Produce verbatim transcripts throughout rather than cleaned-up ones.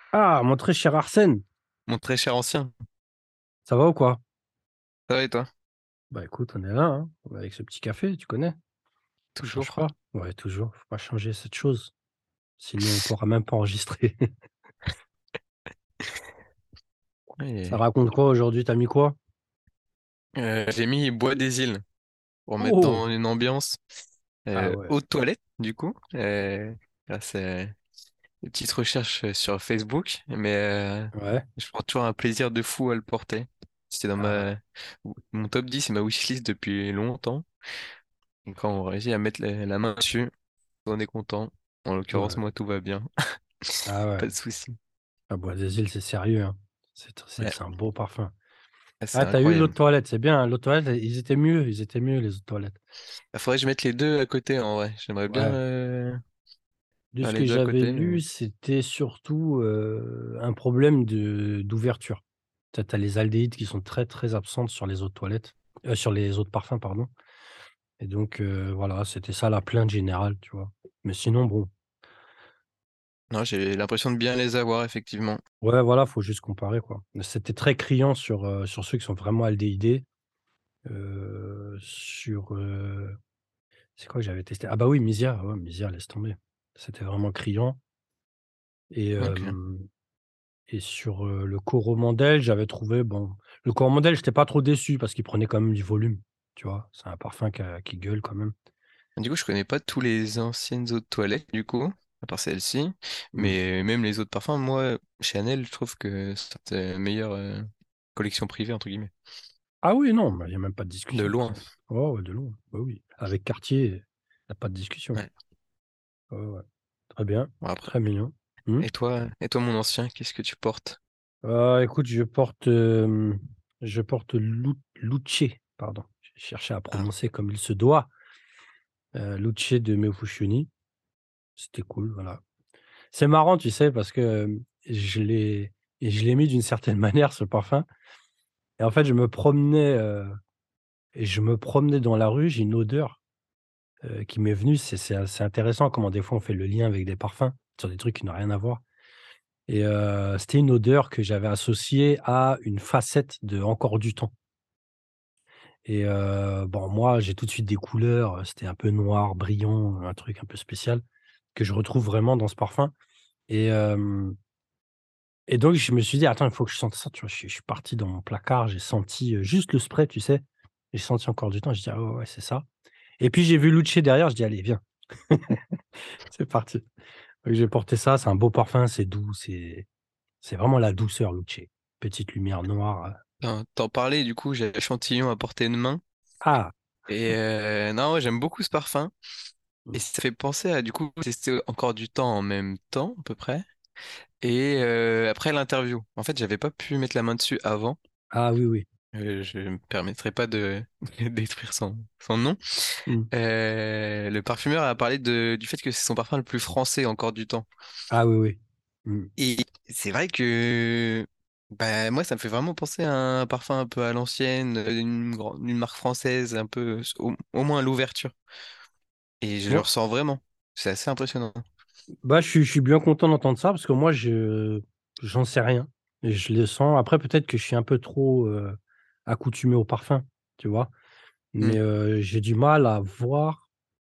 Ah, mon très cher Arsène, Mon très cher ancien. ça va ou quoi? Ça va et toi? Bah écoute, on est là, hein, avec ce petit café, tu connais. On change Toujours? pas. Ouais, toujours. Faut pas changer cette chose. Sinon, on pourra même pas enregistrer. Ça Ouais. raconte quoi aujourd'hui? T'as mis quoi? Euh, j'ai mis Bois des Îles pour mettre Oh! dans une ambiance Ah euh, ouais, haute toilette, du coup. Euh, grâce à des petites recherches euh, sur Facebook. Mais euh, ouais. je prends toujours un plaisir de fou à le porter. C'était dans Ah ouais, ma mon top dix et ma wishlist depuis longtemps. Et quand on réussit à mettre la, la main dessus, on est content. En l'occurrence, ouais. moi, tout va bien. Ah ouais. Pas de souci. Ah, Bois des îles, c'est sérieux, hein. C'est c'est- Ouais, c'est un beau parfum. ah, c'est Ah, t'as eu l'autre incroyable. toilette, c'est bien, hein. L'autre toilette, ils étaient mieux, ils étaient mieux, les autres toilettes. Il faudrait que je mette les deux à côté en vrai. J'aimerais bien Ouais. euh, De faire ce les que deux à j'avais côté, mais lu, bon. c'était surtout euh, un problème de d'ouverture. Tu as les aldéhydes qui sont très très absentes sur les autres toilettes, euh, sur les autres parfums, pardon. Et donc euh, voilà, c'était ça la plainte générale, tu vois. Mais sinon, bon, Non, j'ai l'impression de bien les avoir, effectivement. ouais, voilà, faut juste comparer, quoi. C'était très criant sur, euh, sur ceux qui sont vraiment aldéhydés. euh, sur, euh, c'est quoi que j'avais testé? Ah bah oui, Misia, ouais, Misia, laisse tomber. C'était vraiment criant. Et, Ok. euh, Et sur, heu, le Coromandel, j'avais trouvé bon, le Coromandel, j'étais pas trop déçu parce qu'il prenait quand même du volume, tu vois? C'est un parfum qui a qui gueule quand même. Du coup, je connais pas tous les anciennes eaux de toilette, du coup, à part celle-ci. Mmh. Mais même les autres parfums, moi, Chanel, je trouve que c'est la meilleure euh, collection privée, entre guillemets. Ah oui, non, mais il y a même pas de De discussion. loin. Oh ouais, de loin, bah oui. Avec Cartier, il y a pas de discussion. Ouais. Ouais, ouais. Très bien, Bon, après. très mignon. Mmh. Et toi, et toi, mon ancien, qu'est-ce que tu portes? Heu, écoute, je porte, hem, je porte Lu Luce, pardon. J'ai cherché à Ah, prononcer comme il se doit, heu, Luce de Meufuscioni. C'était cool, voilà. C'est marrant, tu sais, parce que, hem, je l'ai et je l'ai mis d'une certaine manière, ce parfum et en fait, je me promenais, heu et je me promenais dans la rue, j'ai une odeur, heu, qui m'est venue. C'est c'est assez intéressant comment des fois on fait le lien avec des parfums, sur des trucs qui n'ont rien à voir et heu, c'était une odeur que j'avais associée à une facette de Encore du temps et heu, bon, moi, j'ai tout de suite des couleurs, heu, c'était un peu noir, brillant, un truc un peu spécial que je retrouve vraiment dans ce parfum et hem Et donc je me suis dit: «Attends, il faut que je sente ça», tu vois? Je suis je suis parti dans mon placard, j'ai senti, heu, juste le spray, tu sais? J'ai senti encore du temps, j'ai dit: «Ah ouais, ouais, c'est ça» et puis j'ai vu Luce derrière, je dis: «Allez, viens, c'est parti». Donc j'ai porté ça, c'est un beau parfum, c'est doux, c'est c'est vraiment la douceur Luce. Petite lumière noire, heu t'en t'en parlais, du coup, j'ai l'échantillon à portée de main. ah! Et euh, non, ouais, j'aime beaucoup ce parfum. Et Mmh. ça fait penser à, du coup, tester encore du temps en même temps, à peu près. Et euh, après l'interview. En fait, j'avais pas pu mettre la main dessus avant. Ah oui, oui. Euh, je me permettrai pas de détruire son, son nom. Mmh. Euh, le parfumeur a parlé de, du fait que c'est son parfum le plus français encore du temps. Ah oui, oui. Mmh. Et c'est vrai que bah, moi, ça me fait vraiment penser à un parfum un peu à l'ancienne, une, grand- une marque française, un peu, au, au moins à l'ouverture. Et je le Moi ressens vraiment. C'est assez impressionnant. bah, je suis je suis bien content d'entendre ça parce que moi je j'en sais rien et je le sens. Après peut-être que je suis un peu trop, heu, accoutumé au parfum, tu vois? Hmm. Mais, heu, j'ai du mal à voir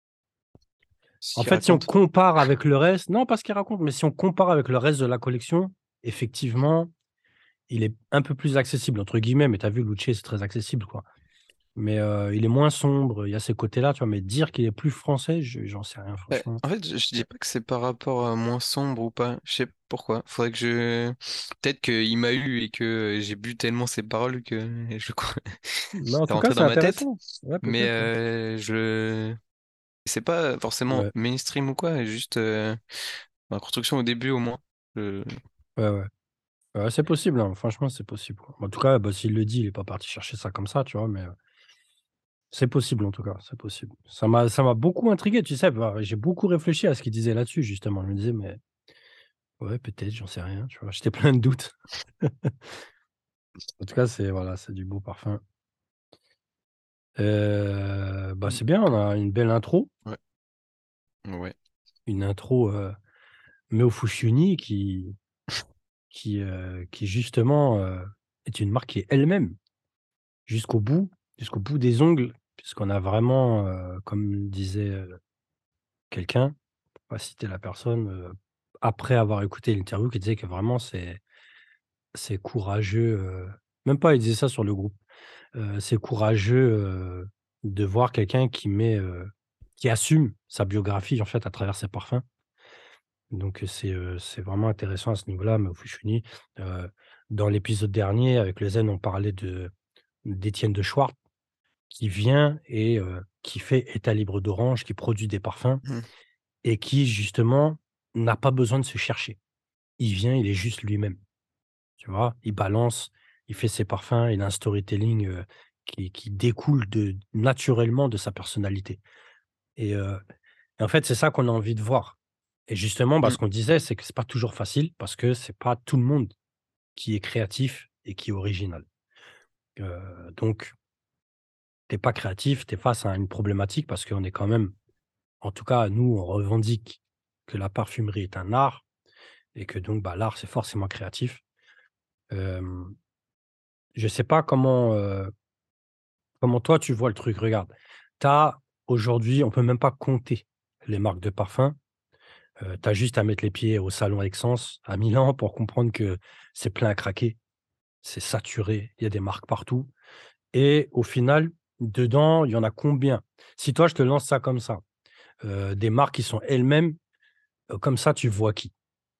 Ce en qu'il fait, si on raconte. compare avec le reste non pas ce qu'il raconte, mais si on compare avec le reste de la collection, effectivement, il est un peu plus «accessible» entre guillemets, mais tu as vu Luce, c'est très accessible, quoi. Mais, heu, il est moins sombre, il y a ces côtés-là, tu vois? Mais dire qu'il est plus français, je j'en sais rien Ouais, franchement. en fait, je, je dis pas que c'est par rapport à moins sombre ou pas. Je sais pourquoi. Faudrait que je. Peut-être qu'il m'a eu et que j'ai bu tellement ses paroles que je crois. Mais en C'est tout cas, rentré c'est dans ma tête. intéressant. Ouais, Mais peut-être, ouais. euh, je. C'est pas forcément Ouais, mainstream ou quoi, juste euh, la construction au début au moins. Je- ouais, ouais. Ouais, c'est possible, hein, franchement, c'est possible, quoi. En tout cas, bah, s'il le dit, il est pas parti chercher ça comme ça, tu vois? Mais, heu, c'est possible en tout cas, c'est possible. Ça m'a ça m'a beaucoup intrigué, tu sais? Bah, j'ai beaucoup réfléchi à ce qu'il disait là-dessus justement. Je me disais: «Mais ouais, peut-être, j'en sais rien», tu vois? J'étais plein de doutes. En tout cas, c'est voilà, c'est du beau parfum. Heu, bah, c'est bien, on a une belle intro, Ouais, ouais. une intro, heu, Meo Fushioni qui qui, heu, qui justement, heu, est une marque qui est elle-même, jusqu'au bout, jusqu'au bout des ongles, puisqu'on a vraiment, heu, comme disait, heu, quelqu'un, pour pas citer la personne, heu, après avoir écouté l'interview, qui disait que vraiment c'est c'est courageux, heu, même pas, il disait ça sur le groupe, heu, c'est courageux, heu, de voir quelqu'un qui met, heu, qui assume sa biographie, en fait, à travers ses parfums. Donc heu, c'est, heu, c'est vraiment intéressant à ce niveau-là, Mao Fushioni. Heu, dans l'épisode dernier, avec le Zen, on parlait de d'Étienne de Schwartz, qui vient et heu, qui fait État libre d'Orange, qui produit des parfums Mmh. et qui justement n'a pas besoin de se chercher. Il vient, il est juste lui-même, tu vois? Il balance, il fait ses parfums, il a un storytelling, heu, qui qui découle de naturellement de sa personnalité et heu et en fait, c'est ça qu'on a envie de voir et justement, bah, Mmh. ce qu'on disait, c'est que c'est pas toujours facile parce que c'est pas tout le monde qui est créatif et qui est original. Heu, donc tu es pas créatif, tu es face à une problématique parce qu'on est quand même, en tout cas, nous, on revendique que la parfumerie est un art et que donc, bah, l'art, c'est forcément créatif. Hem, je sais pas comment, heu, comment toi tu vois le truc? Regarde, tu as aujourd'hui, on peut même pas compter les marques de parfums. Heu, tu as juste à mettre les pieds au salon Excense à Milan pour comprendre que c'est plein à craquer, c'est saturé, il y a des marques partout et au final, dedans, il y en a combien? Si toi, je te lance ça comme ça, heu, des marques qui sont elles-mêmes, heu, comme ça, tu vois qui?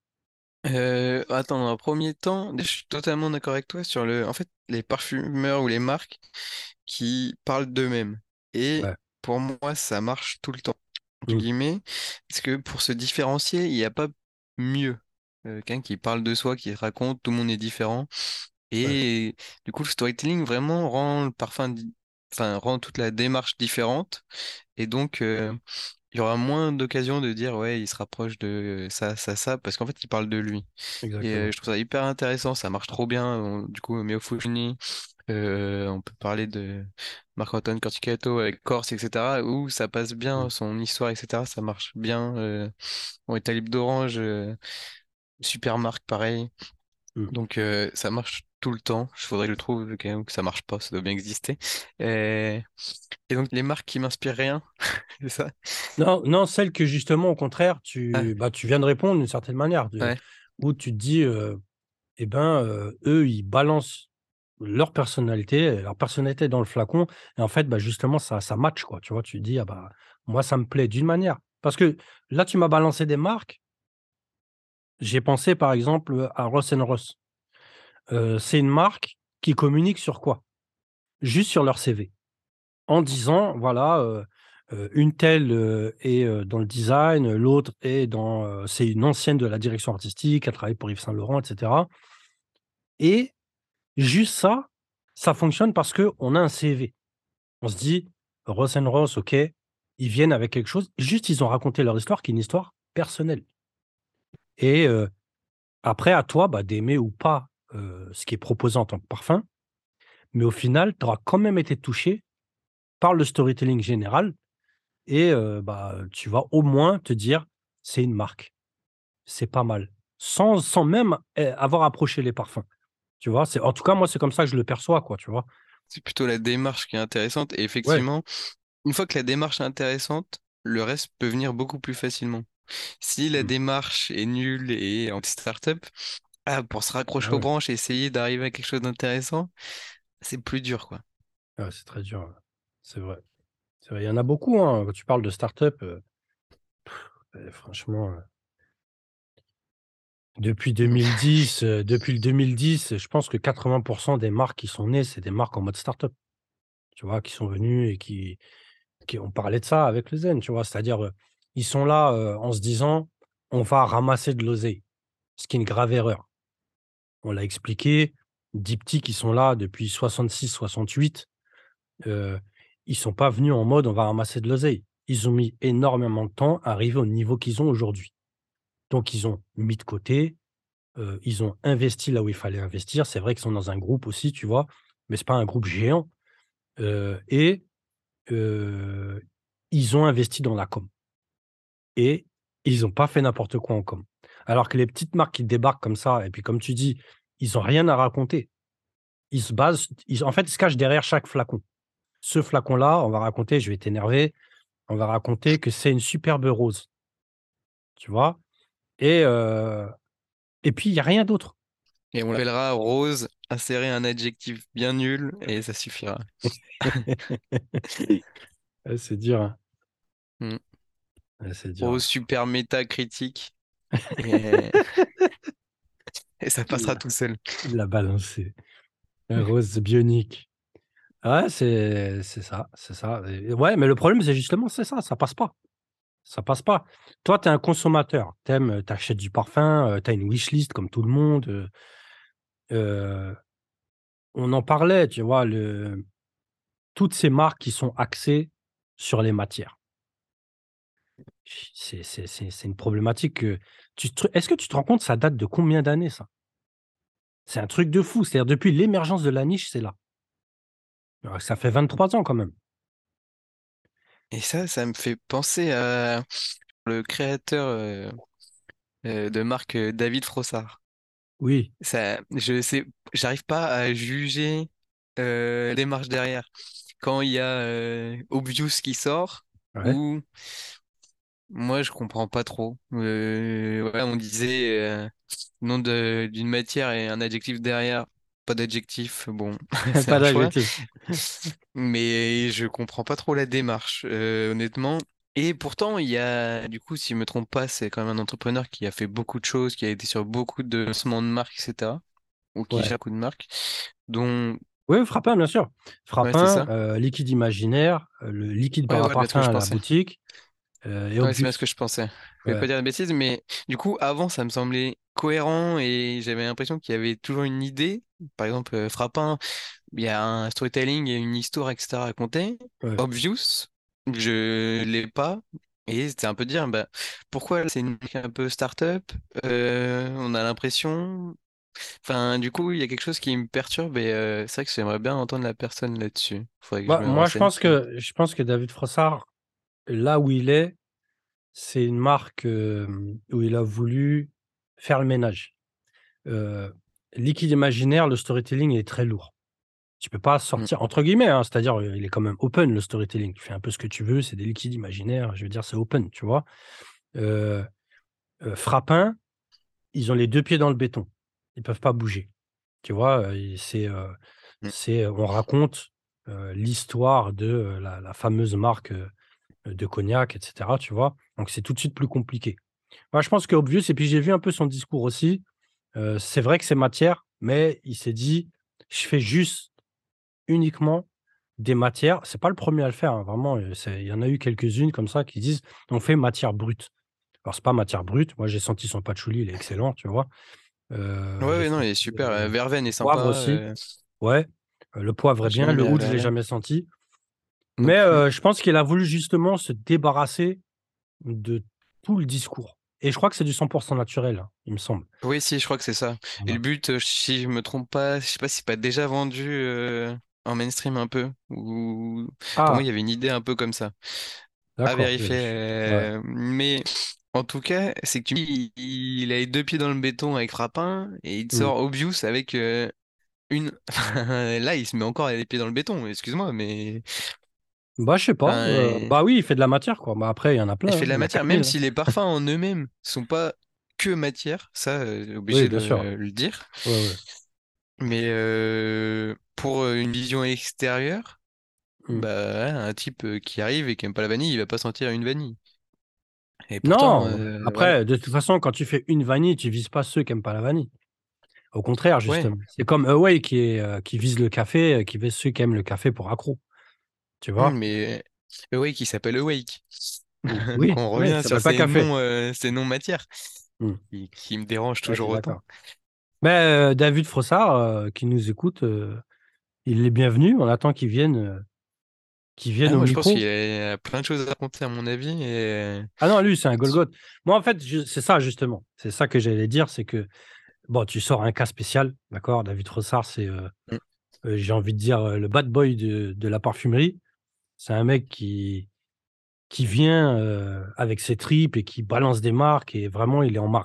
Heu, attends, dans un premier temps, je suis totalement d'accord avec toi sur le en fait, les parfumeurs ou les marques qui parlent d'eux-mêmes et Ouais, pour moi, ça marche tout le temps, entre mmh, guillemets, parce que pour se différencier, il y a pas mieux. Heu, quelqu'un qui parle de soi, qui raconte, tout le monde est différent ouais, et du coup, le storytelling vraiment rend le parfum di enfin, rend toute la démarche différente et donc heu, il y aura moins d'occasions de dire: «Ouais, il se rapproche de ça, ça, ça», parce qu'en fait, il parle de lui. Et euh, exactement. je trouve ça hyper intéressant, ça marche trop bien. On- du coup, Mio Fujini, euh, on peut parler de Marc-Antoine Corticato avec Corse, et cetera, où ça passe Mmh, bien, son histoire, et cetera, ça marche bien. Euh, on est à Libre d'Orange, euh, super marque, pareil. mmh. Donc, euh, ça marche tout le temps. Il faudrait que je le trouve, quand même, que ça marche pas, ça doit bien exister. Et, et donc, les marques qui m'inspirent rien, c'est ça? Non, non, celles que justement, au contraire, Ah, tu bah, tu viens de répondre d'une certaine manière, de ouais. où tu te dis, heu et ben, heu, eux, ils balancent leur personnalité, leur personnalité dans le flacon et en fait, bah, justement, ça ça match, quoi, tu vois? Tu te dis: «Ah bah, moi, ça me plaît», d'une manière. Parce que là, tu m'as balancé des marques, j'ai pensé, par exemple, à Ross& Ross. Heu, c'est une marque qui communique sur quoi? Juste sur leur C V. En disant voilà, heu heu, une telle, heu, est, heu, dans le design, l'autre est dans, heu, c'est une ancienne de la direction artistique, elle travaille pour Yves Saint Laurent et cetera et juste ça, ça fonctionne parce qu'on a un C V. On se dit: «Ross& Ross, OK, ils viennent avec quelque chose». Juste, ils ont raconté leur histoire qui est une histoire personnelle et heu, après à toi, bah, d'aimer ou pas, heu, ce qui est proposé en tant que parfum, mais au final, tu auras quand même été touché par le storytelling général et heu, bah, tu vas au moins te dire: «C'est une marque, c'est pas mal». Sans sans même, eh, avoir approché les parfums, tu vois? C'est en tout cas, moi, c'est comme ça que je le perçois, quoi, tu vois? C'est plutôt la démarche qui est intéressante. Et Ouais. effectivement, une fois que la démarche est intéressante, le reste peut venir beaucoup plus facilement. Si la Mmh. démarche est nulle et anti-startup, ah, pour se raccrocher Ah aux ouais. branches et essayer d'arriver à quelque chose d'intéressant, c'est plus dur, quoi. Ah ouais, c'est très dur, ouais. C'est vrai. C'est vrai, il y en a beaucoup, hein, quand tu parles de start-up, heu, et franchement, heu, depuis deux mille dix, heu, depuis le deux mille dix, je pense que quatre-vingts des marques qui sont nées, c'est des marques en mode start-up, tu vois? Qui sont venues et qui qui ont parlé de ça avec le Zen, tu vois? C'est-à-dire, heu, ils sont là, heu, en se disant: «On va ramasser de l'oseille», ce qui est une grave erreur. On l'a expliqué, Diptyque, ils sont là depuis soixante-six soixante-huit, heu, ils sont pas venus en mode: «On va ramasser de l'oseille». Ils ont mis énormément de temps à arriver au niveau qu'ils ont aujourd'hui. Donc ils ont mis de côté, heu, ils ont investi là où il fallait investir. C'est vrai qu'ils sont dans un groupe aussi, tu vois? Mais c'est pas un groupe géant, heu et heu, ils ont investi dans la com et ils ont pas fait n'importe quoi en com. Alors que les petites marques qui débarquent comme ça, et puis comme tu dis, ils ont rien à raconter. Ils se basent, ils, en fait, ils se cachent derrière chaque flacon. Ce flacon-là, on va raconter, je vais t'énerver, on va raconter que c'est une superbe rose, tu vois? Et, heu, et puis il y a rien d'autre. Et on l'appellera rose, insérer un adjectif bien nul et ça suffira. Ouais, c'est dur, hein. Hmm. Ouais, c'est dur, Rose hein. super méta critique et, et ça Il passera l'a tout seul. il l'a balancé. Un rose bionique. Ouais, c'est c'est ça, c'est ça. Et ouais, mais le problème, c'est justement, c'est ça, ça passe pas. Ça passe pas. Toi, tu es un consommateur, tu aimes, tu achètes du parfum, heu, tu as une wishlist comme tout le monde, heu heu, on en parlait, tu vois? Le Toutes ces marques qui sont axées sur les matières. C'est c'est c'est c'est une problématique que tu te est-ce que tu te rends compte, ça date de combien d'années ça? C'est un truc de fou, c'est-à-dire depuis l'émergence de la niche, c'est là. Alors que ça fait vingt-trois ans quand même. Et ça, ça me fait penser à le créateur euh, euh, de marque euh, David Frossard. Oui, Ça, je sais, j'arrive pas à juger euh, la démarche derrière. Quand il y a euh, Obvious qui sort, ouais. ou moi je comprends pas trop. Euh, ouais, on disait euh, nom de- d'une matière et un adjectif derrière. Pas d'adjectif, bon, c'est Pas un choix. d'adjectif. Mais je comprends pas trop la démarche, euh, honnêtement. Et pourtant, il y a, du coup, si je me trompe pas, c'est quand même un entrepreneur qui a fait beaucoup de choses, qui a été sur beaucoup de lancements de marques, et cetera. Ou qui Ouais. gère beaucoup de marques, dont, Oui, Frappin, bien sûr. ouais, c'est Frappin, ça. heu, Liquide Imaginaire, heu, le liquide Ouais, bar à voilà, bien ce que parfum je à la pensais. boutique, heu, et Ouais, c'est Obvious. bien ce que je pensais. Je vais Ouais, pas dire de bêtises, mais du coup, avant, ça me semblait cohérent et j'avais l'impression qu'il y avait toujours une idée. Par exemple, euh, Frappin, il y a un storytelling et une histoire, et cetera à raconter. ouais. Obvious, je l'ai pas. Et c'était un peu dire, bah, pourquoi c'est une marque un peu start-up? Euh, on a l'impression. Enfin, du coup, il y a quelque chose qui me perturbe et euh, c'est vrai que j'aimerais bien entendre la personne là-dessus. Faudrait que je Bah, me moi, je renseigne pense plus. que je pense que David Frossard, là où il est, c'est une marque, hem, où il a voulu faire le ménage. Heu, Liquide Imaginaire, le storytelling est très lourd. Tu peux pas Mm. sortir entre guillemets, hein, c'est-à-dire, heu, il est quand même open le storytelling. Tu fais un peu ce que tu veux, c'est des liquides imaginaires, je veux dire, c'est open, tu vois? Heu heu, Frappin, ils ont les deux pieds dans le béton. Ils peuvent pas bouger. Tu vois? Heu, et c'est, heu, Mm. c'est, heu, on raconte, heu, l'histoire de, heu, la la fameuse marque, heu, de cognac et cetera, tu vois? Donc c'est tout de suite plus compliqué. Moi, je pense qu'Obvious, et puis j'ai vu un peu son discours aussi, heu, c'est vrai que c'est matière, mais il s'est dit: «Je fais juste uniquement des matières». C'est pas le premier à le faire, hein, vraiment, heu, c'est il y en a eu quelques-unes comme ça qui disent: «On fait matière brute». Alors c'est pas matière brute, moi j'ai senti son patchouli, il est excellent, tu vois? Heu, Ouais, j'ai ouais, non, il senti, est super. heu, Euh, Verveine est le poivre sympa. aussi, euh, ouais, heu, le poivre est bien, J'aime le bien oud, je l'ai Verveine jamais senti. non Mais, plus. heu, je pense qu'il a voulu justement se débarrasser de tout le discours, et je crois que c'est du cent naturel, hein, il me semble. Oui, si, je crois que c'est ça. Et le Voilà. but, euh, si je me trompe pas, je sais pas si c'est pas déjà vendu euh, en mainstream un peu. Ou pour moi, Ah! il y avait une idée un peu comme ça. À D'accord, vérifier. je je ouais. euh, Mais en tout cas, c'est que tu dis, il, il a les deux pieds dans le béton avec Frappin et il te Mmh. sort Obvious avec euh, une. Là, il se met encore les pieds dans le béton. Excuse-moi, mais Bah, je sais pas, heu, enfin, bah, oui, il fait de la matière, quoi. Bah, après, il y en a il plein, fait hein, de la il y en a matière, quatre même mille, hein. si les parfums en eux-mêmes sont pas que matière, ça, euh, Oui, obligé de bien sûr. le, le dire. Ouais, ouais. Mais euh, pour euh, une vision extérieure, Mmh. bah, ouais, un type euh, qui arrive et qui aime pas la vanille, il va pas sentir une vanille. Et pourtant, Non, euh, voilà. après, de toute façon, quand tu fais une vanille, tu vises pas ceux qui aiment pas la vanille. Au contraire, Ouais, justement. C'est comme Away qui est, heu, qui vise le café, heu, qui vise ceux qui aiment le café pour accro, tu hum, vois? mais Awake, il s'appelle Awake. Mmh. Donc Oui, on oui, revient ça sur s'appelle pas ces café. noms, euh, ces noms matières Mmh. qui, qui me dérangent Ouais, je toujours suis autant. d'accord. Mais, heu, David Frossard, heu, qui nous écoute, heu, il est bienvenu. On attend qu'il vienne, heu, qu'il vienne Ah, au moi, je pense qu'il micro. y a plein de choses à raconter, à mon avis. Et... Ah non, lui, c'est un Golgoth. Moi, en fait, je c'est ça justement, c'est ça que j'allais dire, c'est que, bon, tu sors un cas spécial, d'accord? David Frossard, c'est, heu Hum, heu, j'ai envie de dire, heu, le bad boy de de la parfumerie. C'est un mec qui qui vient, heu, avec ses tripes et qui balance des marques, et vraiment il est en marche.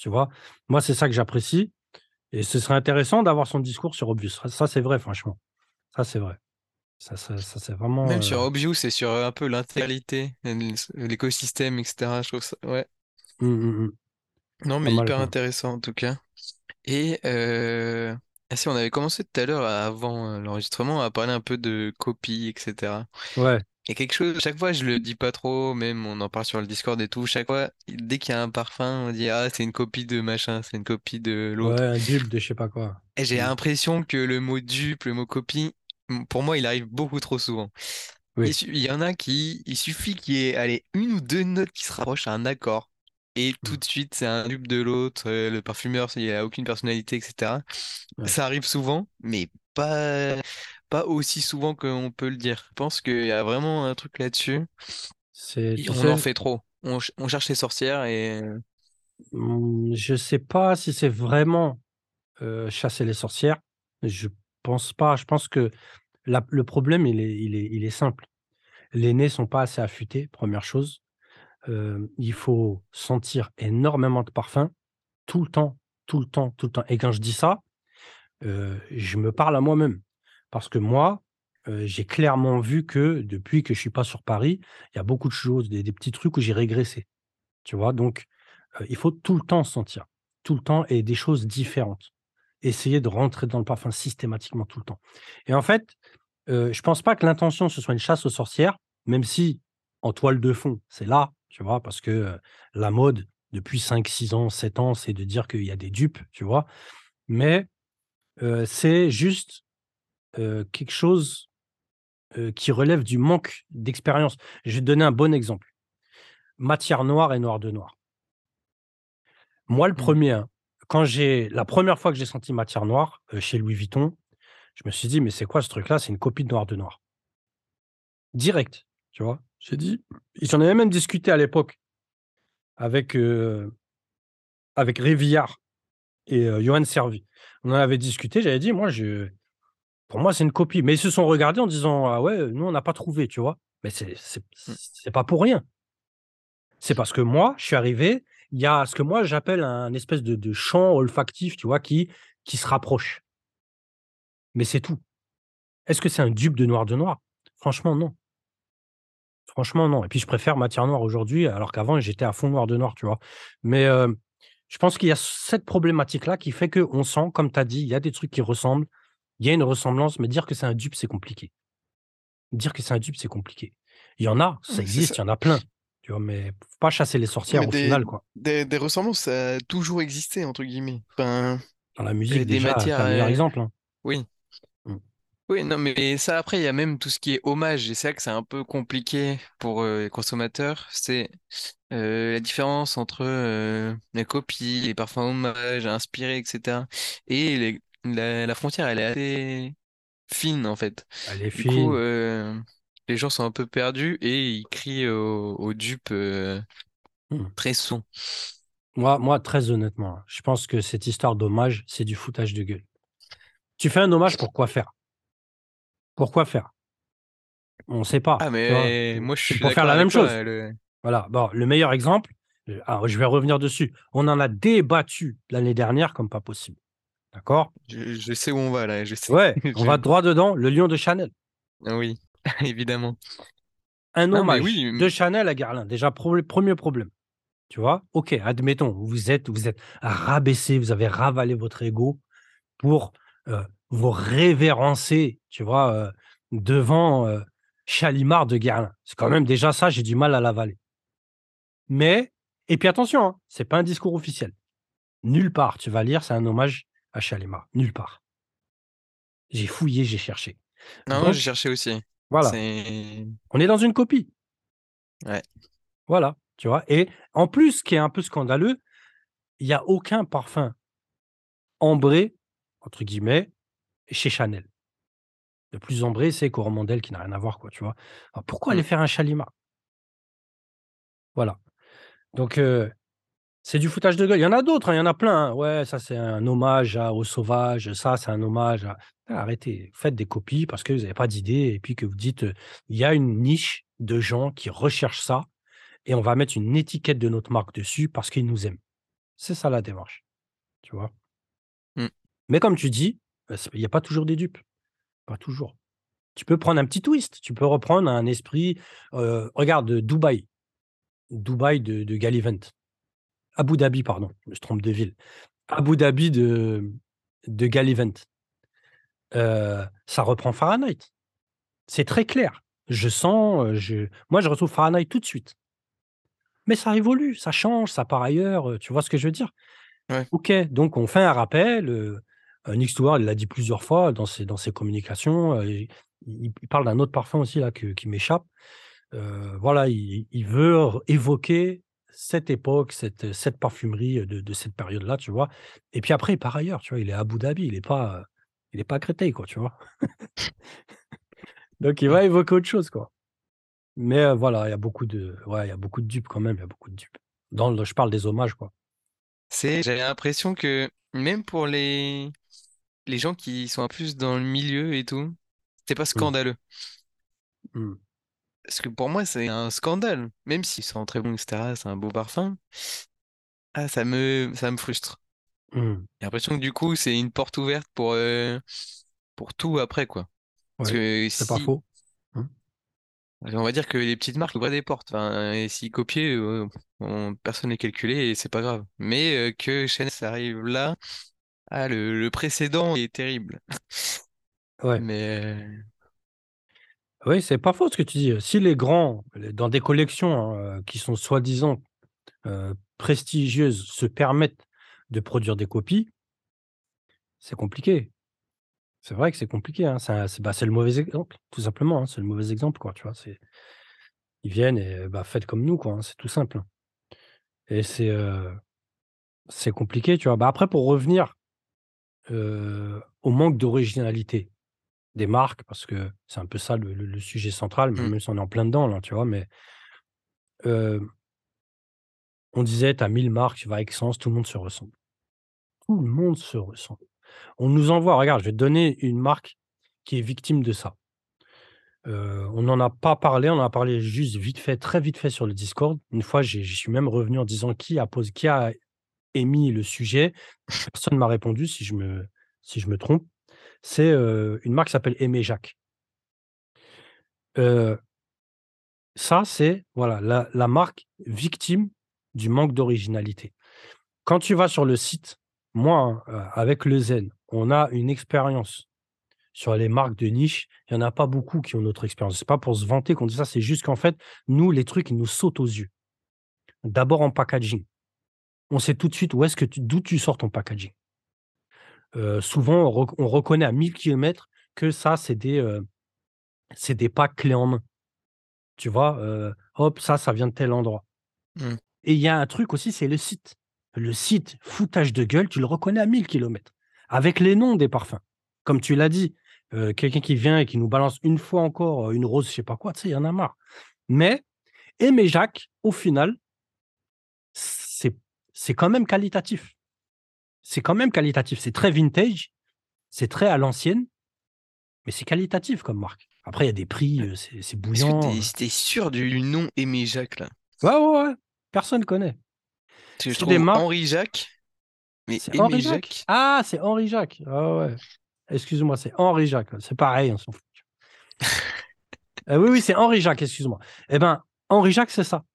tu vois? Moi, c'est ça que j'apprécie et ce serait intéressant d'avoir son discours sur Obvious. Ça ça, c'est vrai, franchement. Ça, c'est vrai. Ça ça ça, c'est vraiment, Même sur heu Obvious et sur euh, un peu l'intégralité, euh, l'écosystème, et cetera. Je trouve ça, ouais. mmh, mmh mh. Non, Pas mais mal, hyper quoi. intéressant en tout cas. Et euh... ah si, on avait commencé tout à l'heure, avant euh, l'enregistrement, à parler un peu de copie, et cetera. Ouais, Et quelque chose, chaque fois je le dis pas trop, même on en parle sur le Discord et tout, chaque fois, dès qu'il y a un parfum, on dit ah c'est une copie de machin, c'est une copie de ouais, l'autre. un dupe de je sais pas quoi. Et j'ai Mmh. l'impression que le mot dupe, le mot copie, m- pour moi il arrive beaucoup trop souvent. Il, Oui, su- il y en a qui, il suffit qu'il y ait allez, une ou deux notes qui se rapprochent à un accord. Et tout mmh, de suite, c'est un dupe de l'autre, euh, le parfumeur, il a aucune personnalité, et cetera. ouais. Ça arrive souvent, mais pas, pas aussi souvent qu'on peut le dire. Je pense qu'il y a vraiment un truc là-dessus. C'est Et tu on en sais, fait trop. On, ch- on cherche les sorcières et... mmh, je sais pas si c'est vraiment, heu, chasser les sorcières. Je pense pas. Je pense que la le problème, il est il est il est simple. Les nez sont pas assez affûtés, première chose. Hem, il faut sentir énormément de parfum tout le temps, tout le temps, tout le temps et quand je dis ça, heu, je me parle à moi-même. Parce que moi, heu, j'ai clairement vu que depuis que je suis pas sur Paris, il y a beaucoup de choses, des des petits trucs où j'ai régressé, tu vois? Donc, heu, il faut tout le temps sentir, tout le temps et des choses différentes. Essayer de rentrer dans le parfum systématiquement tout le temps et en fait, heu, je pense pas que l'intention ce soit une chasse aux sorcières, même si en toile de fond, c'est là, tu vois? Parce que, heu, la mode depuis cinq, six ans, sept ans, c'est de dire qu'il y a des dupes, tu vois? Mais, heu, c'est juste, heu, quelque chose, heu, qui relève du manque d'expérience. Je vais te donner un bon exemple. Matière noire et noir de noir. Moi, le Hmm. premier, hein, quand j'ai la première fois que j'ai senti matière noire, heu, chez Louis Vuitton, je me suis dit: «Mais c'est quoi ce truc-là? C'est une copie de noir de noir». Direct, tu vois? J'ai dit et j'en avais même discuté à l'époque avec, heu, avec Révillard et heu, Yoann Servy. On en avait discuté, j'avais dit: «Moi, je pour moi, c'est une copie». Mais ils se sont regardés en disant: «Ah ouais, nous, on n'a pas trouvé», tu vois? Mais c'est c'est Hmm. c'est pas pour rien. C'est parce que moi, je suis arrivé, il y a ce que moi j'appelle un espèce de de champ olfactif, tu vois, qui qui se rapproche. Mais c'est tout. Est-ce que c'est un dupe de noir de noir? Franchement, non. Franchement, non et puis je préfère matière noire aujourd'hui, alors qu'avant j'étais à fond noir de noir, tu vois? Mais, hem, je pense qu'il y a cette problématique-là qui fait qu'on sent, comme tu as dit, il y a des trucs qui ressemblent, il y a une ressemblance, mais dire que c'est un dupe, c'est compliqué. Dire que c'est un dupe, c'est compliqué. Il y en a, ça Ouais, c'est ça. existe, il y en a plein, tu vois? Mais faut pas chasser les Mais sorcières au des, final, quoi. des, des ressemblances, ça a toujours existé, entre guillemets. Enfin, Dans la euh, musique des déjà, matières... tu as le meilleur euh, exemple, hein. Oui. Mmh. Oui, non, mais ça, après, il y a même tout ce qui est hommage, et c'est vrai que c'est un peu compliqué pour euh, les consommateurs. C'est euh, la différence entre euh, la copie, les parfums hommages, inspirés, et cetera. Et les- la, la frontière, elle est assez fine, en fait. Elle est Du coup, fine. euh, les gens sont un peu perdus et ils crient aux, aux dupes euh, Mmh. très souvent. Moi moi, très honnêtement, hein, je pense que cette histoire d'hommage, c'est du foutage de gueule. Tu fais un hommage pour quoi faire? Pourquoi faire? On ne sait pas, Ah, tu vois? mais moi, je C'est suis pour faire d'accord la même avec chose. toi. Le... Voilà, bon, le meilleur exemple, heu, alors je vais revenir dessus. On en a débattu l'année dernière comme pas possible, d'accord? Je, je sais où on va, là, je sais. Ouais, on va Je... droit dedans, le lion de Chanel. Ah oui, évidemment. Un Non, mais hommage oui. de Chanel à Guerlain, déjà prob premier problème, tu vois? OK, admettons, vous êtes vous êtes rabaissé, vous avez ravalé votre ego pour, heu, vous révérencer, tu vois, heu, devant, heu, Chalimard de Guerlain. C'est quand même déjà ça, j'ai du mal à l'avaler. Mais et puis attention, hein, c'est pas un discours officiel. Nulle part, tu vas lire, c'est un hommage à Chalimard, nulle part. J'ai fouillé, j'ai cherché. Non, j'ai Donc cherché aussi. voilà, C'est... on est dans une copie, Ouais. voilà, tu vois? Et en plus, ce qui est un peu scandaleux, il y a aucun parfum «ambré» entre guillemets chez Chanel. Le plus ambré, c'est Coromandel qui n'a rien à voir quoi, tu vois? Alors pourquoi aller Mm. faire un Chalimard? Voilà, donc heu, c'est du foutage de gueule. Il y en a d'autres, hein, il y en a plein, hein. Ouais, ça c'est un hommage à aux sauvages, ça c'est un hommage à ah, arrêtez, faites des copies parce que vous avez pas d'idées et puis que vous dites, heu: «Il y a une niche de gens qui recherchent ça et on va mettre une étiquette de notre marque dessus parce qu'ils nous aiment». C'est ça la démarche, tu vois? Mmh. Mais comme tu dis, heu, il y a pas toujours des dupes, pas toujours. Tu peux prendre un petit twist, tu peux reprendre un esprit, heu, regarde, heu, Dubaï, Dubaï de de Gallivant. Abu Dhabi, pardon, je me trompe de ville. Abu Dhabi de de Gallivant. Heu, ça reprend Fahrenheit. C'est très clair. Je sens, heu, je moi, je retrouve Fahrenheit tout de suite. Mais ça évolue, ça change, ça part ailleurs, heu, tu vois ce que je veux dire? Ouais. OK, donc on fait un rappel, heu, heu, Nick Stewart, il l'a dit plusieurs fois dans ses dans ses communications, heu, il il il parle d'un autre parfum aussi là que qui m'échappe. Heu, voilà, il il veut r évoquer cette époque, cette, cette parfumerie, heu, de de cette période-là, tu vois? Et puis après, il part ailleurs, tu vois? Il est à Abu Dhabi, il est pas, heu, il est pas à Créteil, quoi, tu vois? Donc il va évoquer autre chose, quoi. Mais, heu, voilà, il y a beaucoup de ouais, il y a beaucoup de dupes quand même, il y a beaucoup de dupes. Dans le je parle des hommages, quoi. C'est j'ai l'impression que même pour les les gens qui sont un peu plus dans le milieu et tout, c'est pas Mmh. scandaleux. Mmh. Parce que pour moi, c'est un scandale. Même s'ils sont très bons, et cetera, c'est un beau parfum. Ah, ça me, ça me frustre. Mmh. J'ai l'impression que du coup, c'est une porte ouverte pour, euh, pour tout après, quoi. Parce Ouais, que c'est pas si, faux. Mmh. on va dire que les petites marques ouvrent des portes. Enfin, et s'ils copiaient, euh, on- personne n'est calculé et c'est pas grave. Mais euh, que Chanel ça arrive là, ah, le, le précédent est terrible. Ouais. Mais Oui, c'est pas faux ce que tu dis. Si les grands, les dans des collections, hein, heu, qui sont soi-disant, heu, prestigieuses, se permettent de produire des copies, c'est compliqué. C'est vrai que c'est compliqué, hein. C'est un c'est bah, c'est le mauvais exemple, tout simplement, hein. C'est le mauvais exemple, quoi, tu vois? C'est ils viennent et bah, faites comme nous, quoi, hein, c'est tout simple, hein. Et c'est, heu, c'est compliqué, tu vois? Bah, après pour revenir, heu, au manque d'originalité des marques, parce que c'est un peu ça le le le sujet central, hmm, même si on est en plein dedans là, tu vois? Mais, heu, on disait: «Tu as mille marques, tu vas à Aix-en, tout le monde se ressemble». Tout le monde se ressemble. On nous envoie regarde, je vais te donner une marque qui est victime de ça. Heu, on n'en a pas parlé, on en a parlé juste vite fait, très vite fait sur le Discord. Une fois, j'ai j'y suis même revenu en disant: «Qui a posé qui a émis le sujet?» Personne m'a répondu si je me si je me trompe. C'est, heu, une marque qui s'appelle Aimé Jacques. Heu, ça, c'est voilà la la marque victime du manque d'originalité. Quand tu vas sur le site, moi, hein, heu, avec le Zen, on a une expérience sur les marques de niche, il y en a pas beaucoup qui ont notre expérience. C'est pas pour se vanter qu'on dit ça, c'est juste qu'en fait, nous, les trucs, ils nous sautent aux yeux. D'abord en packaging. On sait tout de suite où est-ce que tu d'où tu sors ton packaging. Heu, souvent, on rec on reconnaît à mille kilomètres que ça, c'est des, heu, c'est des packs clés en main. Tu vois? Heu, hop, ça, ça vient de tel endroit. hmm. Et il y a un truc aussi, c'est le site. Le site, foutage de gueule, tu le reconnais à mille kilomètres, avec les noms des parfums. Comme tu l'as dit, heu, quelqu'un qui vient et qui nous balance une fois encore, heu, une rose, je sais pas quoi, tu sais, il y en a marre. Mais Aimé Jacques, au final, c'est c'est quand même qualitatif. C'est quand même qualitatif. C'est très vintage, c'est très à l'ancienne, mais c'est qualitatif comme marque. Après, il y a des prix, heu, c'est c'est Est-ce que bouillant, t'es, heu. t'es sûr du nom Aimé Jacques là? Ouais, ouais, ouais, personne connaît. Parce que je C'est des trouve marques. Henri Jacques, mais C'est Aimé Henri Jacques? Jacques. Ah, c'est Henri Jacques. Ah ouais. Excuse-moi, c'est Henri Jacques, c'est pareil, on s'en fout. Heu, oui, oui, c'est Henri Jacques, excuse-moi. Et ben, Henri Jacques, c'est ça,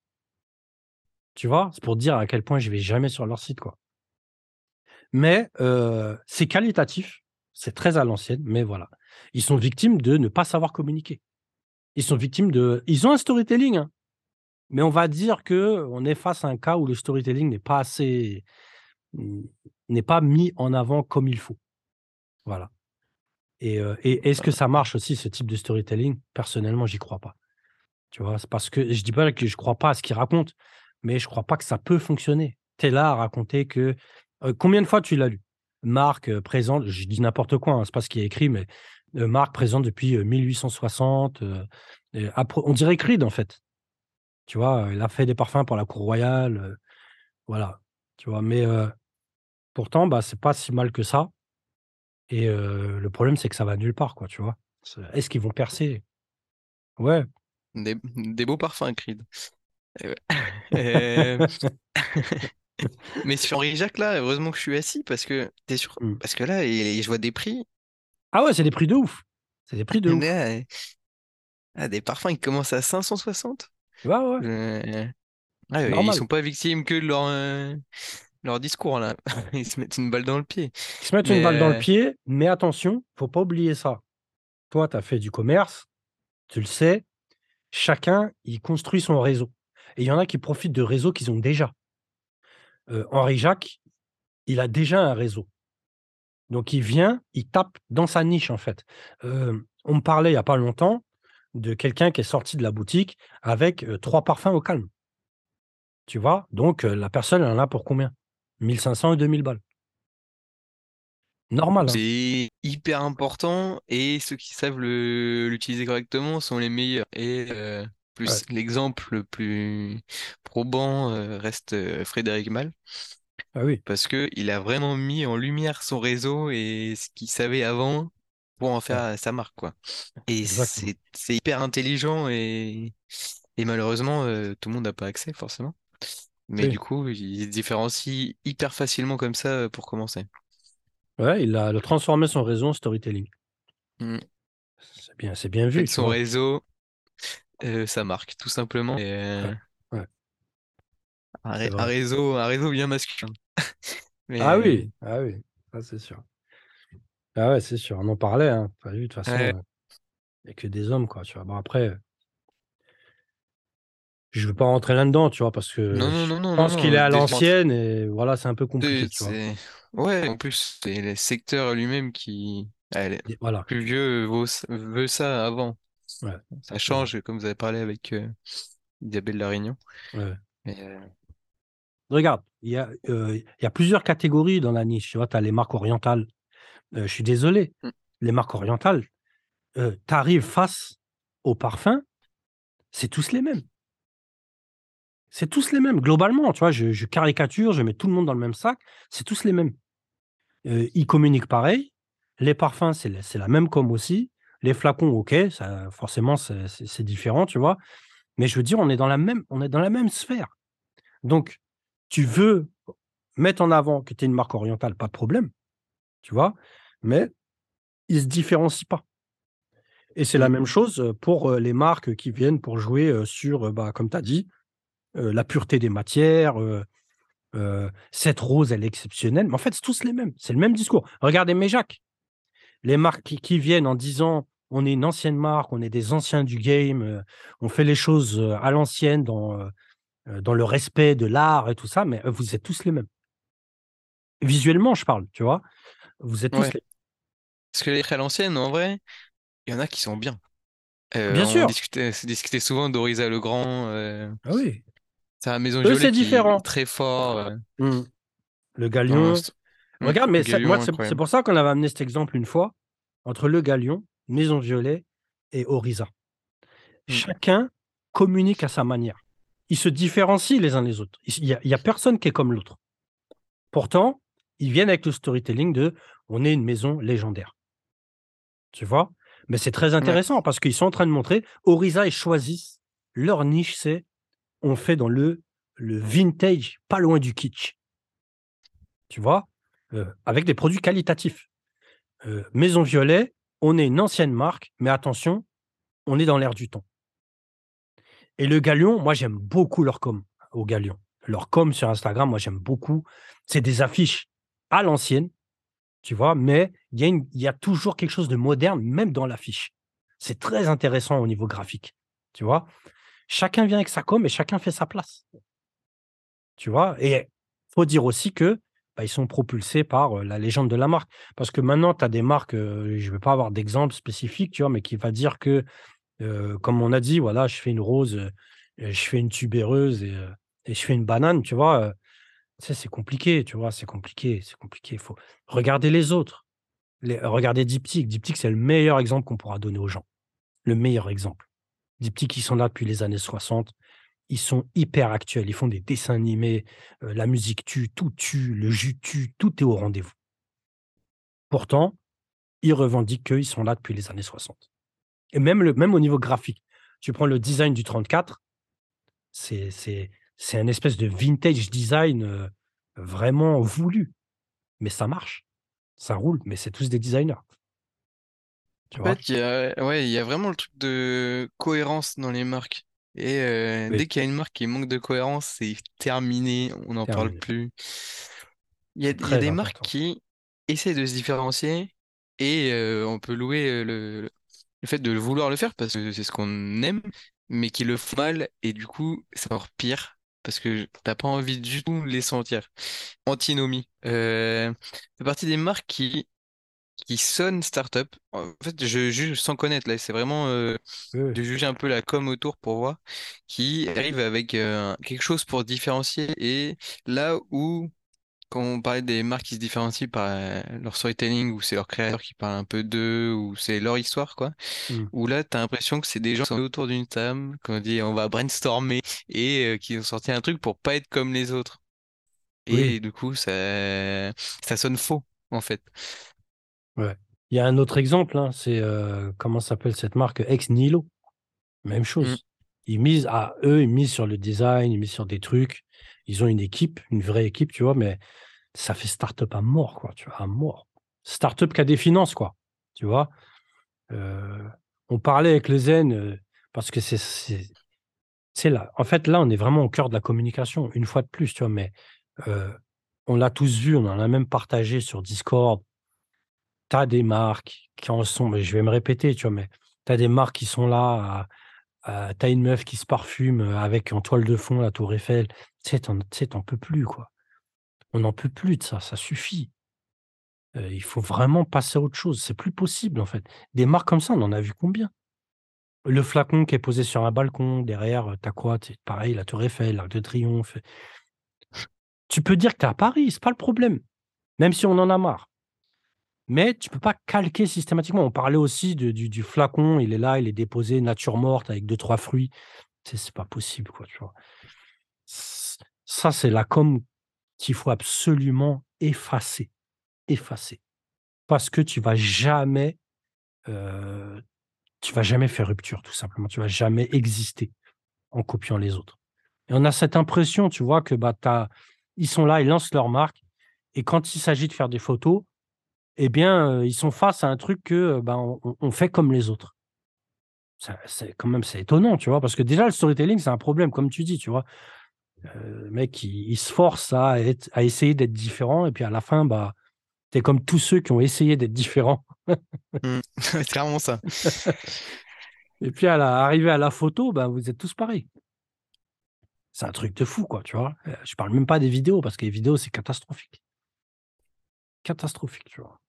tu vois? C'est pour dire à quel point je vais jamais sur leur site, quoi. Mais, heu, c'est qualitatif, c'est très à l'ancienne, mais voilà. Ils sont victimes de ne pas savoir communiquer. Ils sont victimes de ils ont un storytelling, hein, mais on va dire qu'on est face à un cas où le storytelling n'est pas assez, mmh, n'est pas mis en avant comme il faut. Voilà. Et heu et est-ce que ça marche aussi ce type de storytelling? Personnellement, j'y crois pas. Tu vois? C'est parce que je dis pas que je crois pas à ce qu'ils racontent, mais je crois pas que ça peut fonctionner. Tu es là à raconter que heu, combien de fois tu l'as lu? Marc, heu, présente je dis n'importe quoi, hein, c'est pas ce qui est écrit, mais heu, Marc présente depuis, heu, mille huit cent soixante, heu et après on dirait Creed, en fait. Tu vois? Il a fait des parfums pour la cour royale, heu, voilà. Tu vois? Mais heu, pourtant, bah, c'est pas si mal que ça et heu, le problème, c'est que ça va nulle part, quoi, tu vois? C'est est-ce qu'ils vont percer? Ouais. Des, des beaux parfums, Creed. Et ouais. Euh, Mais sur Henri Jacques, là, heureusement que je suis assis parce que t'es sûr. Mm. Parce que là, il- je vois des prix. Ah ouais, c'est des prix de ouf. C'est des prix de ouf. Là, ah, des parfums, ils commencent à cinq cent soixante. Ouais, ouais, Euh, ah, euh, ils normal. sont pas victimes que de leur, euh, leur discours, là. Ils se mettent une balle dans le pied. Ils se mettent une balle dans le Mais pied, mais attention, faut pas oublier ça. Toi, tu as fait du commerce, tu le sais, chacun, il construit son réseau. Et il y en a qui profitent de réseaux qu'ils ont déjà. Heu, Henri Jacques, il a déjà un réseau. Donc il vient, il tape dans sa niche, en fait. Hem, on me parlait il y a pas longtemps de quelqu'un qui est sorti de la boutique avec, heu, trois parfums au calme, tu vois? Donc heu, la personne, elle en a pour combien? mille cinq cents et deux mille balles. Normal, hein? c'est hyper important et ceux qui savent le l'utiliser correctement sont les meilleurs. Et euh, Ouais. plus l'exemple le plus probant euh, reste euh, Frédéric Malle Ah oui, parce que il a vraiment mis en lumière son réseau et ce qu'il savait avant pour en ouais, faire sa marque, quoi. Et exactement. c'est c'est hyper intelligent et, et malheureusement euh, tout le monde n'a pas accès forcément. Mais Oui. du coup, il se différencie hyper facilement comme ça euh, pour commencer. Ouais, il a il a transformé son réseau en storytelling. Mm. C'est bien c'est bien vu, Faites tu son vois? réseau. Euh, ça marque, tout simplement. Et, Ouais, euh, ouais, un, c'est ré- un vrai. réseau, un réseau bien masculin. Ah Mais oui, ah oui, ça c'est sûr. Ah ouais, c'est sûr, on en parlait, hein. Tu as vu, de toute façon, ouais. heu, il y a que des hommes, quoi, tu vois? Bon après, je veux pas rentrer là-dedans, tu vois? Parce que Non, non, je non, non, non, pense qu'il est non. à Déjà, entre- l'ancienne et voilà, c'est un peu c'est, compliqué, tu vois? c'est- ouais, en plus, c'est le secteur lui-même qui, allez, Et voilà, plus vieux vaut, veut ça avant. ouais, Ça c'est vrai, change, comme vous avez parlé avec euh, Isabelle Larignon. ouais. Mais, euh, Regarde, il y a, heu, il y a plusieurs catégories dans la niche, tu vois? Tu as les marques orientales, heu, je suis désolé, mm, les marques orientales, heu, tu arrives face aux parfums, c'est tous les mêmes. C'est tous les mêmes, globalement, tu vois? Je je caricature, je mets tout le monde dans le même sac, c'est tous les mêmes. Heu, ils communiquent pareil. Les parfums, c'est la c'est la même com aussi. Les flacons, OK, ça forcément, c'est c'est c'est différent, tu vois? Mais je veux dire, on est dans la même on est dans la même sphère. Donc tu veux mettre en avant que tu es une marque orientale, pas de problème, tu vois? Mais ils se différencient pas et c'est la mm, même chose, heu, pour, heu, les marques qui viennent pour jouer, heu, sur, heu, bah, comme tu as dit, heu, la pureté des matières, heu heu, cette rose, elle est exceptionnelle. Mais en fait, c'est tous les mêmes, c'est le même discours. Regardez Méjac. Les marques qui qui viennent en disant: «On est une ancienne marque, on est des anciens du game, heu, on fait les choses, heu, à l'ancienne dans, heu heu, dans le respect de l'art et tout ça», mais, heu, vous êtes tous les mêmes. Visuellement, je parle, tu vois? Vous êtes tous ouais. les Parce que les très l'ancienne, en vrai, il y en a qui sont bien. Euh, bien on sûr! discutait, c'est discutait souvent d'Orisa Legrand, euh, Ah oui, c'est la Maison eux, Violet c'est qui est différent. très fort. euh, Mmh. Le dans, Galion. mm, Regarde, mais c'est moi, Galion, c'est c'est incroyable. pour ça qu'on avait amené cet exemple une fois, entre Le Galion, Maison Violet et Orisa. Mm. Chacun communique à sa manière. Ils se différencient les uns les autres. il y a il y a personne qui est comme l'autre. Pourtant, ils viennent avec le storytelling de: «On est une maison légendaire», tu vois? Mais c'est très Ouais. intéressant parce qu'ils sont en train de montrer Orisa, ils choisissent leur niche, c'est on fait dans le le vintage, pas loin du kitsch, tu vois? Heu, avec des produits qualitatifs. Heu, Maison Violet, on est une ancienne marque, mais attention, on est dans l'air du temps. Et le Galion, moi j'aime beaucoup leur com au Galion. Leur com sur Instagram, moi j'aime beaucoup. C'est des affiches à l'ancienne. Tu vois? Mais il y a une il y a toujours quelque chose de moderne, même dans l'affiche. C'est très intéressant au niveau graphique, tu vois? Chacun vient avec sa com et chacun fait sa place, tu vois? Et faut dire aussi que, bah, ils sont propulsés par, heu, la légende de la marque. Parce que maintenant, tu as des marques, heu, je ne vais pas avoir d'exemple spécifique, tu vois? Mais qui va dire que, heu, comme on a dit, voilà, je fais une rose, heu, je fais une tubéreuse et heu et je fais une banane, tu vois? Heu, tu sais, c'est compliqué, tu vois? C'est compliqué, c'est compliqué. Il faut regarder les autres. Les regardez Diptyque. Diptyque, c'est le meilleur exemple qu'on pourra donner aux gens. Le meilleur exemple. Diptyque, ils sont là depuis les années soixante. Ils sont hyper actuels. Ils font des dessins animés, heu, la musique tue, tout tue, le jus tue, tout est au rendez-vous. Pourtant, ils revendiquent qu'ils sont là depuis les années soixante. Et même le même au niveau graphique. Tu prends le design du trente-quatre, c'est c'est c'est un espèce de vintage design, heu vraiment voulu, mais ça marche, ça roule, mais c'est tous des designers, tu En vois? fait, il y a, ouais, il y a vraiment le truc de cohérence dans les marques. Et euh, dès Oui, qu'il y a une marque qui manque de cohérence, c'est terminé, on n'en parle terminé. plus. Il y a, C'est il y a très des marques important. qui essaient de se différencier et euh, on peut louer euh, le, le fait de vouloir le faire parce que c'est ce qu'on aime, mais qui le font mal et du coup, c'est encore pire parce que t'as pas envie du tout de les sentir. Antinomie. Euh, fait partie des marques qui qui sonne startup. En fait, je juge sans connaître là, c'est vraiment euh, Oui, oui. de juger un peu la com autour pour voir qui arrive avec euh, quelque chose pour se différencier et là où quand on parlait des marques qui se différencient par euh, leur storytelling ou c'est leur créateur qui parle un peu d'eux ou c'est leur histoire quoi, Mmh. où là t'as l'impression que c'est des gens qui sont autour d'une table, qu'on dit on va brainstormer et euh, qui ont sorti un truc pour pas être comme les autres Oui, et du coup ça ça sonne faux en fait. ouais. Il y a un autre exemple, hein, c'est, heu, comment s'appelle cette marque? Ex Nihilo, même Mm. chose. Ils misent à eux, ils misent sur le design, ils misent sur des trucs. Ils ont une équipe, une vraie équipe, tu vois? Mais ça fait start-up à mort, quoi, tu vois? À mort. Start-up qui a des finances, quoi, tu vois? Heu, on parlait avec le Zen, heu, parce que c'est c'est c'est là en fait, là, on est vraiment au cœur de la communication, une fois de plus, tu vois? Mais, heu, on l'a tous vu, on en a même partagé sur Discord. Tu as des marques qui en sont, mais je vais me répéter, tu vois? Mais tu as des marques qui sont là, à à tu as une meuf qui se parfume, heu, avec en toile de fond la tour Eiffel. Tu sais, tu en tu sais, tu en peux plus, quoi. On n'en peut plus de ça, ça suffit. Heu, il faut vraiment passer à autre chose, c'est plus possible, en fait. Des marques comme ça, on en a vu combien? Le flacon qui est posé sur un balcon, derrière, heu, tu as quoi? Tu pareil, la tour Eiffel, l'Arc de Triomphe. Tu peux dire que tu es à Paris, c'est pas le problème, même si on en a marre. Mais tu peux pas calquer systématiquement. On parlait aussi de du du flacon, il est là, il est déposé nature morte avec deux trois fruits. C'est c'est pas possible, quoi, tu vois? Ç Ça, c'est la com qu'il faut absolument effacer, effacer. Parce que tu vas jamais, heu, tu vas jamais faire rupture, tout simplement. Tu vas jamais exister en copiant les autres. Et on a cette impression, tu vois, que, bah, tu ils sont là, ils lancent leur marque et quand il s'agit de faire des photos, eh bien, heu, ils sont face à un truc que, heu, ben, on on on fait comme les autres. Ça c'est quand même c'est étonnant, tu vois? Parce que déjà le storytelling, c'est un problème comme tu dis, tu vois? Heu, le mec, il il se force à être à essayer d'être différent et puis à la fin, bah, tu es comme tous ceux qui ont essayé d'être différents Mm. C'est clairement ça. et puis à la arrivé à la photo, bah, vous êtes tous pareils. C'est un truc de fou, quoi, tu vois? Heu, je parle même pas des vidéos parce que les vidéos, c'est catastrophique. Catastrophique, tu vois?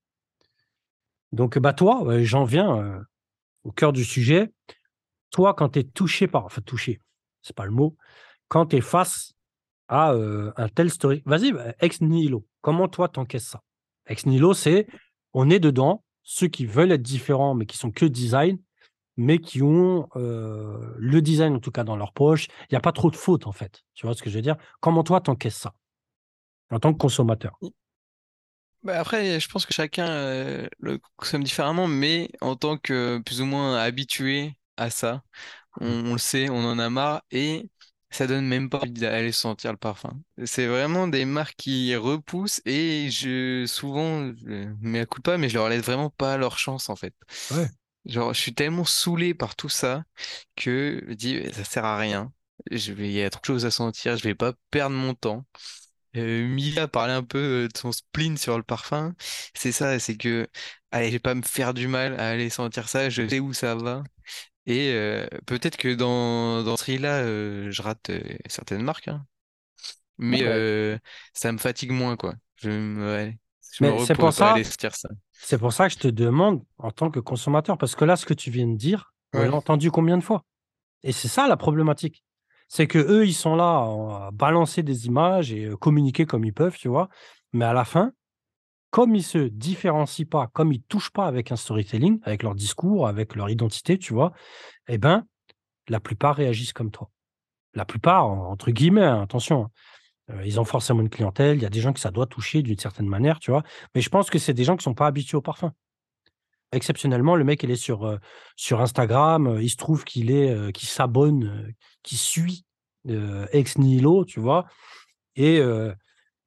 Donc, bah, toi, heu, j'en viens, heu, au cœur du sujet. Toi, quand tu es touché par enfin touché, c'est pas le mot, quand tu es face à, heu, un tel story vas-y, bah, ex nihilo, comment toi tu encaisses ça? Ex nihilo, c'est on est dedans, ceux qui veulent être différents, mais qui sont que design, mais qui ont, heu, le design en tout cas dans leur poche. Il y a pas trop de fautes en fait, tu vois ce que je veux dire? Comment toi tu encaisses ça, en tant que consommateur? Bah après, je pense que chacun euh, le consomme différemment, mais en tant que plus ou moins habitué à ça, on, Mmh. on le sait, on en a marre et ça donne même pas envie d'aller sentir le parfum. C'est vraiment des marques qui repoussent et je souvent, je m'y écoute pas, mais je leur laisse vraiment pas leur chance en fait. Ouais, Genre, je suis tellement saoulé par tout ça que je dis ça sert à rien. Je vais, il y a trop de choses à sentir, je vais pas perdre mon temps. Euh, Mia parlait un peu euh, de son spleen sur le parfum. C'est ça, c'est que, allez, je vais pas me faire du mal à aller sentir ça, je sais où ça va. Et euh, peut-être que dans, dans ce tri-là, euh, je rate euh, certaines marques, hein. ouais, Mais ouais. euh, ça me fatigue moins, quoi. Je me, ouais, je me Mais c'est pour repose, ouais, ça aller sentir ça. c'est pour ça que je te demande en tant que consommateur, parce que là, ce que tu viens de dire, on Ouais. l'a entendu combien de fois? Et c'est ça la problématique. C'est qu'eux, ils sont là à balancer des images et heu, communiquer comme ils peuvent, tu vois? Mais à la fin, comme ils se différencient pas, comme ils touchent pas avec un storytelling, avec leur discours, avec leur identité, tu vois? Et ben, la plupart réagissent comme toi. La plupart, en entre guillemets, hein, attention, hein. Heu, ils ont forcément une clientèle, il y a des gens que ça doit toucher d'une certaine manière, tu vois? Mais je pense que c'est des gens qui sont pas habitués au parfum. Exceptionnellement, le mec, il est sur, heu, sur Instagram, heu, il se trouve qu'il est, heu, qu'il s'abonne, heu, qu'il suit, heu, ex nihilo, tu vois? Et heu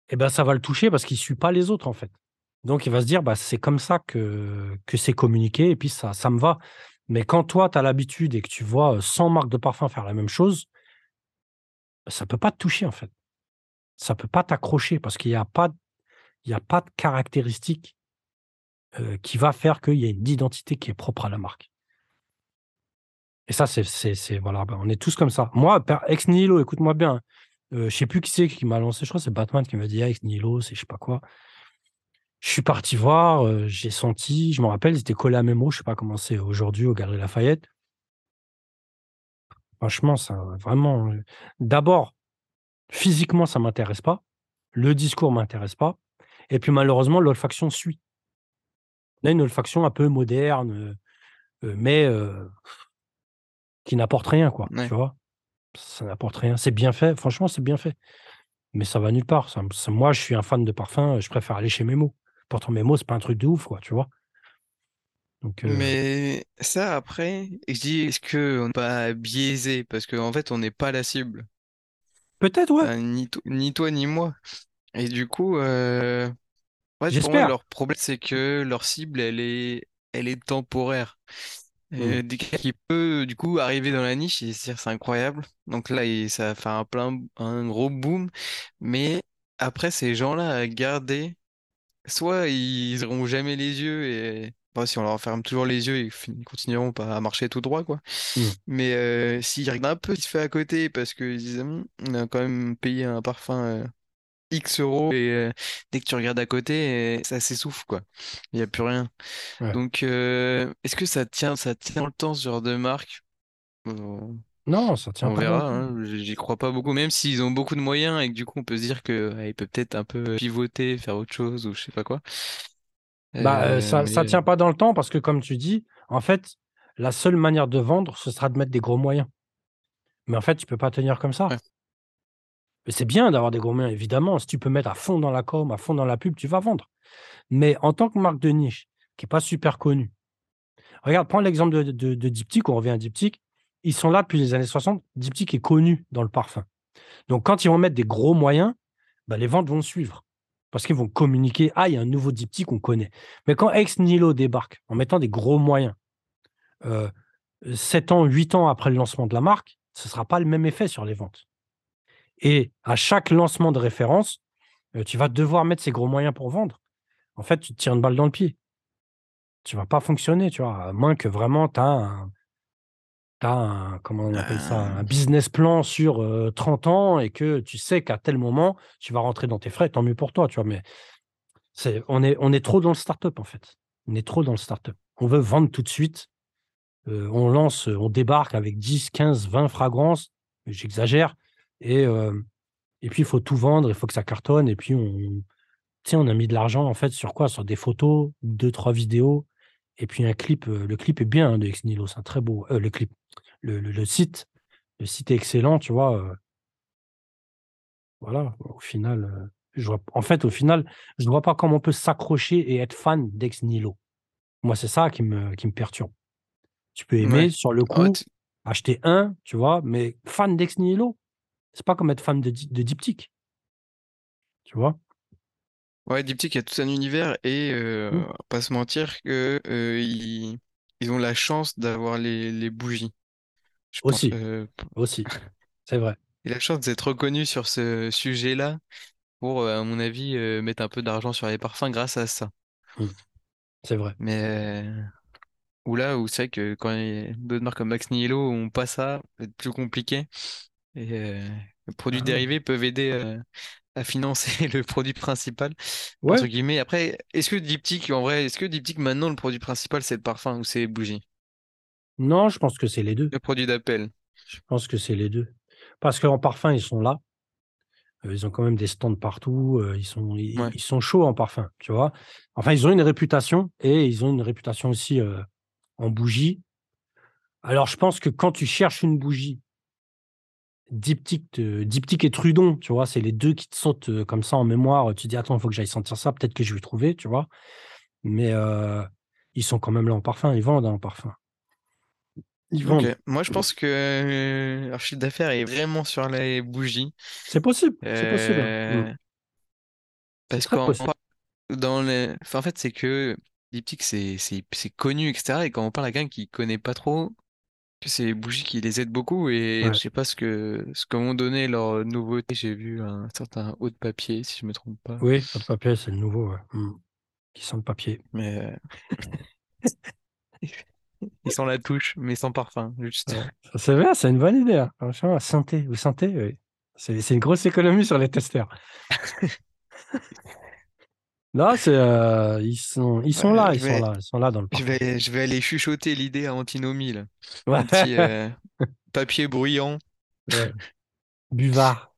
et ben ça va le toucher parce qu'il suit pas les autres en fait. Donc il va se dire, bah, c'est comme ça que, que c'est communiqué et puis ça, ça me va. Mais quand toi, tu as l'habitude et que tu vois euh, cent marques de parfum faire la même chose, ça peut pas te toucher en fait. Ça peut pas t'accrocher parce qu'il y a pas, il y a pas de caractéristique euh, qui va faire qu'il y a une identité qui est propre à la marque. Et ça, c'est, c'est, c'est voilà, ben, on est tous comme ça. Moi, per- ex nihilo, écoute-moi bien, hein. Euh, je sais plus qui c'est qui m'a lancé, je crois que c'est Batman qui m'a dit ah, ex nihilo, c'est je sais pas quoi. Je suis parti voir, heu, j'ai senti, je me rappelle, ils étaient collés à Memo, je sais pas comment c'est aujourd'hui aux Galeries Lafayette. Franchement, ça vraiment, heu, d'abord, physiquement, ça m'intéresse pas. Le discours m'intéresse pas et puis malheureusement, l'olfaction suit. On a une olfaction un peu moderne, heu heu, mais heu, qui n'apporte rien, quoi, Ouais. tu vois? Ça n'apporte rien. C'est bien fait, franchement, c'est bien fait, mais ça va nulle part. Ça me ça moi, je suis un fan de parfum, je préfère aller chez Memo. Pourtant Memo, c'est pas un truc de ouf, quoi, tu vois? Donc heu, Mais ça, après, je dis, est-ce que on n'est pas biaisé? Parce qu'en fait, on n'est pas la cible. peut-être, ouais, Enfin, ni, to- ni toi, ni moi. Et du coup, euh, en fait, pour moi, j'espère. leur problème, c'est que leur cible, elle est, elle est temporaire. Mmh, Euh, des cas qui peut, du coup, arriver dans la niche et se dire, c'est incroyable. Donc là, il- ça va faire un plein, un gros boom. Mais après, ces gens-là à garder, soit ils n'auront jamais les yeux et bon, si on leur ferme toujours les yeux, ils fin- ils continueront pas à marcher tout droit, quoi. mmh, Mais euh, s'ils regardent un peu ce qui se fait à côté parce qu'ils disent, Hum, on a quand même payé un parfum euh, X euros et euh, dès que tu regardes à côté, euh, ça s'essouffle, quoi. Il n'y a plus rien. ouais. Donc, euh, est-ce que ça tient, ça tient le temps, ce genre de marque? Euh, Non, ça tient On pas dans le verra, temps. hein. J'y crois pas beaucoup, même s'ils ont beaucoup de moyens et que du coup on peut se dire que ouais, il peut peut-être un peu pivoter, faire autre chose ou je sais pas quoi. Bah, heu, Euh, ça ça mais tient pas dans le temps parce que comme tu dis, en fait, la seule manière de vendre, ce sera de mettre des gros moyens. Mais en fait, tu peux pas tenir comme ça. ouais, Mais c'est bien d'avoir des gros moyens, évidemment. Si tu peux mettre à fond dans la com, à fond dans la pub, tu vas vendre. Mais en tant que marque de niche, qui est pas super connue, regarde, prends l'exemple de de de Diptyque, on revient à Diptyque. Ils sont là depuis les années soixante. Diptyque est connu dans le parfum. Donc quand ils vont mettre des gros moyens, bah, les ventes vont suivre. Parce qu'ils vont communiquer: «Ah, il y a un nouveau Diptyque, on connaît». Mais quand Ex Nihilo débarque en mettant des gros moyens, heu, sept ans, huit ans après le lancement de la marque, ce ne sera pas le même effet sur les ventes. Et à chaque lancement de référence, heu, tu vas devoir mettre ces gros moyens pour vendre. En fait, tu te tires une balle dans le pied. Tu vas pas fonctionner, tu vois? À moins que vraiment tu as un tu un comment on appelle ça? Euh, Un business plan sur, heu, trente ans et que tu sais qu'à tel moment, tu vas rentrer dans tes frais, tant mieux pour toi, tu vois? Mais c'est on est on est trop dans le start-up, en fait. On est trop dans le start-up. On veut vendre tout de suite. Heu, on lance, heu, on débarque avec dix, quinze, vingt fragrances, j'exagère et hem et puis il faut tout vendre, il faut que ça cartonne et puis on tu sais, on a mis de l'argent en fait sur quoi? Sur des photos, deux trois vidéos et puis un clip, heu, le clip est bien, hein, de Ex Nihilo, c'est un très beau heu, le clip, le le le site le site est excellent, tu vois? Heu, voilà, au final, heu, je vois en fait, au final, je ne vois pas comment on peut s'accrocher et être fan d'Ex Nihilo. Moi, c'est ça qui me qui me perturbe. Tu peux aimer ouais. sur le En coup, fait, acheter un, tu vois? Mais fan d'Ex Nihilo, c'est pas comme être fan de Di de Diptyque, tu vois? ouais, Diptyque a tout un univers et Mmh. euh, pas se mentir que euh, ils, ils ont la chance d'avoir les, les bougies. Je pense, Aussi, euh, aussi, c'est vrai. et la chance d'être reconnu sur ce sujet-là pour, euh, à mon avis, euh, mettre un peu d'argent sur les parfums grâce à ça. Mmh, c'est vrai. Mais euh, ou là où c'est vrai que quand il y a d'autres marques comme Max Nihilo ont pas ça, c'est plus compliqué. Et euh, les produits Ah ouais. dérivés peuvent aider euh, à financer le produit principal, entre Ouais, guillemets. Après, est-ce que Diptyque, en vrai, est-ce que Diptyque maintenant le produit principal c'est le parfum ou c'est les bougies? non, je pense que c'est les deux. Le produit d'appel. Je pense que c'est les deux. Parce qu'en parfum, ils sont là, heu, ils ont quand même des stands partout, heu, ils sont ils Ouais. ils sont chauds en parfum, tu vois? Enfin, ils ont une réputation et ils ont une réputation aussi, heu, en bougie. Alors je pense que quand tu cherches une bougie, Diptyque te Diptyque et Trudon, tu vois? C'est les deux qui te sautent, heu, comme ça en mémoire, tu te dis: «Attends, il faut que j'aille sentir ça, peut-être que je vais trouver», tu vois? Mais heu, ils sont quand même là en parfum, ils vendent, hein, en parfum. Ils Ok. vendent. Moi, je pense que euh, leur chiffre d'affaires est vraiment sur les bougies. C'est possible, c'est possible, hein. Mmh. Euh, C'est Parce très qu'en possible. dans les... enfin, en fait, c'est que Diptyque, c'est c'est c'est connu, et cetera. Et quand on parle à quelqu'un qui connaît pas trop, que c'est les bougies qui les aident beaucoup. Et Ouais. je sais pas ce que ce que m'ont donné leurs nouveautés. J'ai vu un certain haut de papier, si je me trompe pas. Oui, pas de papier, c'est le nouveau, ouais. Mm. Qui sent le papier. Mais euh, ils sont la touche, mais sans parfum, juste. Ouais. Ça, c'est bien, c'est une bonne idée, hein. Franchement, santé, vous sentez? Oui. C'est c'est une grosse économie sur les testeurs. Non, c'est, euh, ils sont, ils sont Ouais, là, ils je sont vais là, ils sont là dans le je parfum. vais je vais aller chuchoter l'idée à Antinomie là. Ouais, Un petit euh, papier bruyant, ouais. Buvard.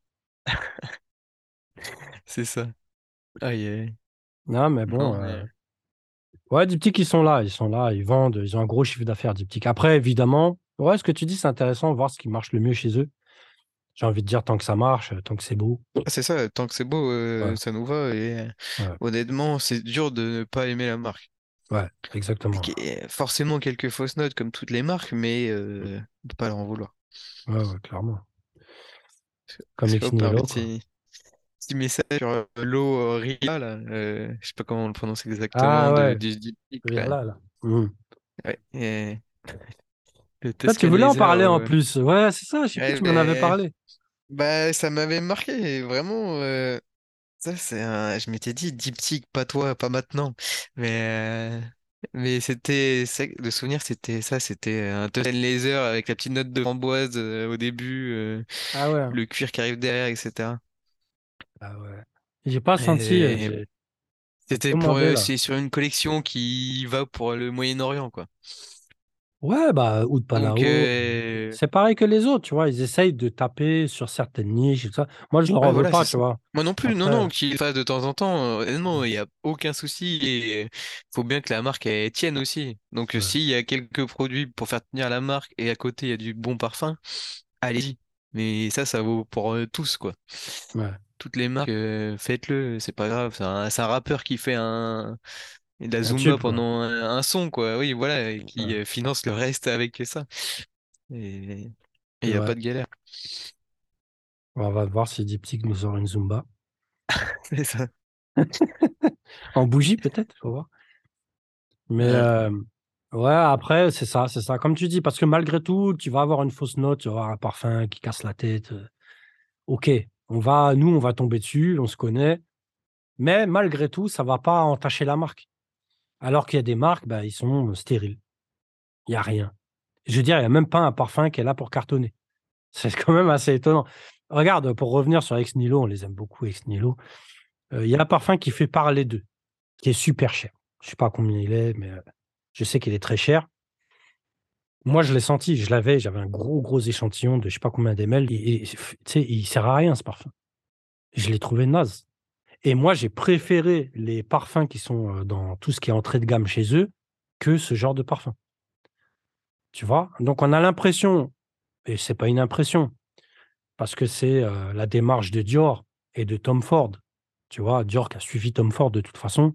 c'est ça. Aïe, aïe, aïe. Non, mais bon, Non, euh, mais ouais, Diptyque, ils sont là, ils sont là, ils vendent, ils ont un gros chiffre d'affaires, Diptyque. Après, évidemment, ouais, ce que tu dis, c'est intéressant, voir ce qui marche le mieux chez eux. J'ai envie de dire, tant que ça marche, tant que c'est beau. ah, c'est ça, tant que c'est beau, euh, Ouais, ça nous va. Et euh, ouais, honnêtement, c'est dur de ne pas aimer la marque. ouais, exactement. Avec euh, forcément quelques fausses notes comme toutes les marques, mais euh, de pas leur en vouloir. Ouais, ouais, clairement. Comme Parce que Ex hop, un Nihilo, quoi. petit, petit message sur euh, l'eau euh, Ria, là, euh, je sais pas comment on le prononce exactement, Ah de, ouais, du diptyque, vers là. là, là. Mhm. Ouais, et le Toi, tu Tuscan voulais en Laser. parler en euh, plus. Ouais, c'est ça, je sais plus, ouais, tu m'en avais ben, parlé. bah, ça m'avait marqué, vraiment. euh, ça, c'est un... Je m'étais dit, diptyque, pas toi, pas maintenant. Mais, euh, mais c'était. c'est- Le souvenir, c'était ça, c'était un Tuscan Laser avec la petite note de framboise euh, au début, euh, Ah ouais. le cuir qui arrive derrière, et cetera. Ah ouais. J'ai pas senti, euh, Et j'ai j'ai c'était pour. commandé euh, là. C'est sur une collection qui va pour le Moyen-Orient, quoi. Ouais, bah, Oud Donc, Palao. euh, C'est pareil que les autres, tu vois. Ils essayent de taper sur certaines niches et tout ça. Moi, je leur ouais, en veux voilà, pas, c'est tu ça. vois. Moi non plus, non, Après, non, qu'il le fasse de temps en temps, euh, honnêtement, il n'y a aucun souci et il faut bien que la marque elle tienne aussi. Donc, euh, ouais, s'il y a quelques produits pour faire tenir la marque et à côté il y a du bon parfum, allez-y. Mais ça, ça vaut pour euh, tous, quoi. ouais. Toutes les marques, euh, faites-le, c'est pas grave. C'est un, c'est un rappeur qui fait un, de la Un Zumba tube, quoi. pendant un, un son, quoi. Oui, voilà, et qui Ouais, euh, finance le reste avec ça. Et il c'est n'y a vrai. pas de galère. On va voir si Diptyque nous sort une Zumba. C'est ça. En bougie, peut-être, faut voir. Mais Ouais. euh, ouais, après, c'est ça, c'est ça. Comme tu dis, parce que malgré tout, tu vas avoir une fausse note, tu vas avoir un parfum qui casse la tête. euh, Ok, on va, nous, on va tomber dessus, on se connaît. Mais malgré tout, ça va pas entacher la marque. Alors qu'il y a des marques, bah, ils sont stériles. Il y a rien. Je veux dire, il y a même pas un parfum qui est là pour cartonner. C'est quand même assez étonnant. Regarde, pour revenir sur Ex Nihilo, on les aime beaucoup, Ex Nihilo. Euh, Il y a un parfum qui fait parler d'eux, qui est super cher. Je sais pas combien il est, mais euh, je sais qu'il est très cher. Moi, je l'ai senti, je l'avais, j'avais un gros, gros échantillon de je sais pas combien d'ml. Et, et, tu sais, il sert à rien, ce parfum. Je l'ai trouvé naze. Et moi, j'ai préféré les parfums qui sont euh, dans tout ce qui est entrée de gamme chez eux que ce genre de parfum. Tu vois? Donc, on a l'impression, et c'est pas une impression, parce que c'est euh, la démarche de Dior et de Tom Ford. Tu vois, Dior qui a suivi Tom Ford de toute façon,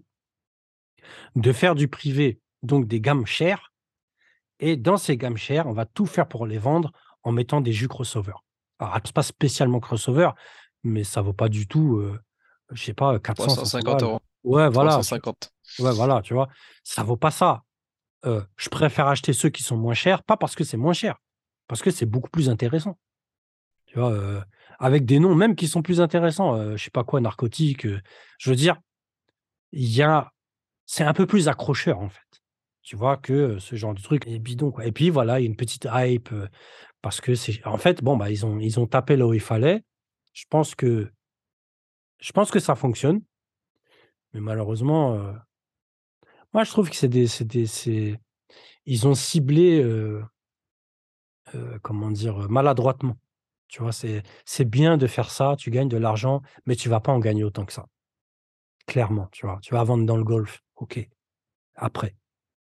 de faire du privé, donc des gammes chères. Et dans ces gammes chères, on va tout faire pour les vendre en mettant des jus crossover. Alors, c'est pas spécialement crossover, mais ça vaut pas du tout, heu, je sais pas, quatre cents cinq cents trois cent cinquante balles. euros. Ouais, voilà, tu trois cent cinquante. ouais, voilà, tu vois? Ça vaut pas ça. Heu, je préfère acheter ceux qui sont moins chers, pas parce que c'est moins cher, parce que c'est beaucoup plus intéressant. Tu vois? Heu, avec des noms même qui sont plus intéressants, heu, je sais pas quoi, narcotique, heu, je veux dire, il y a c'est un peu plus accrocheur, en fait. Tu vois? Que, heu, ce genre de truc est bidon, quoi et puis voilà, il y a une petite hype, heu, parce que c'est en fait, bon, bah, ils ont ils ont tapé là où il fallait. Je pense que je pense que ça fonctionne, mais malheureusement, heu, moi, je trouve que c'est des c'est des c'est ils ont ciblé, heu heu, comment dire? Heu, maladroitement. Tu vois? C'est c'est bien de faire ça, tu gagnes de l'argent, mais tu vas pas en gagner autant que ça. Clairement, tu vois? Tu vas vendre dans le golf, OK, après.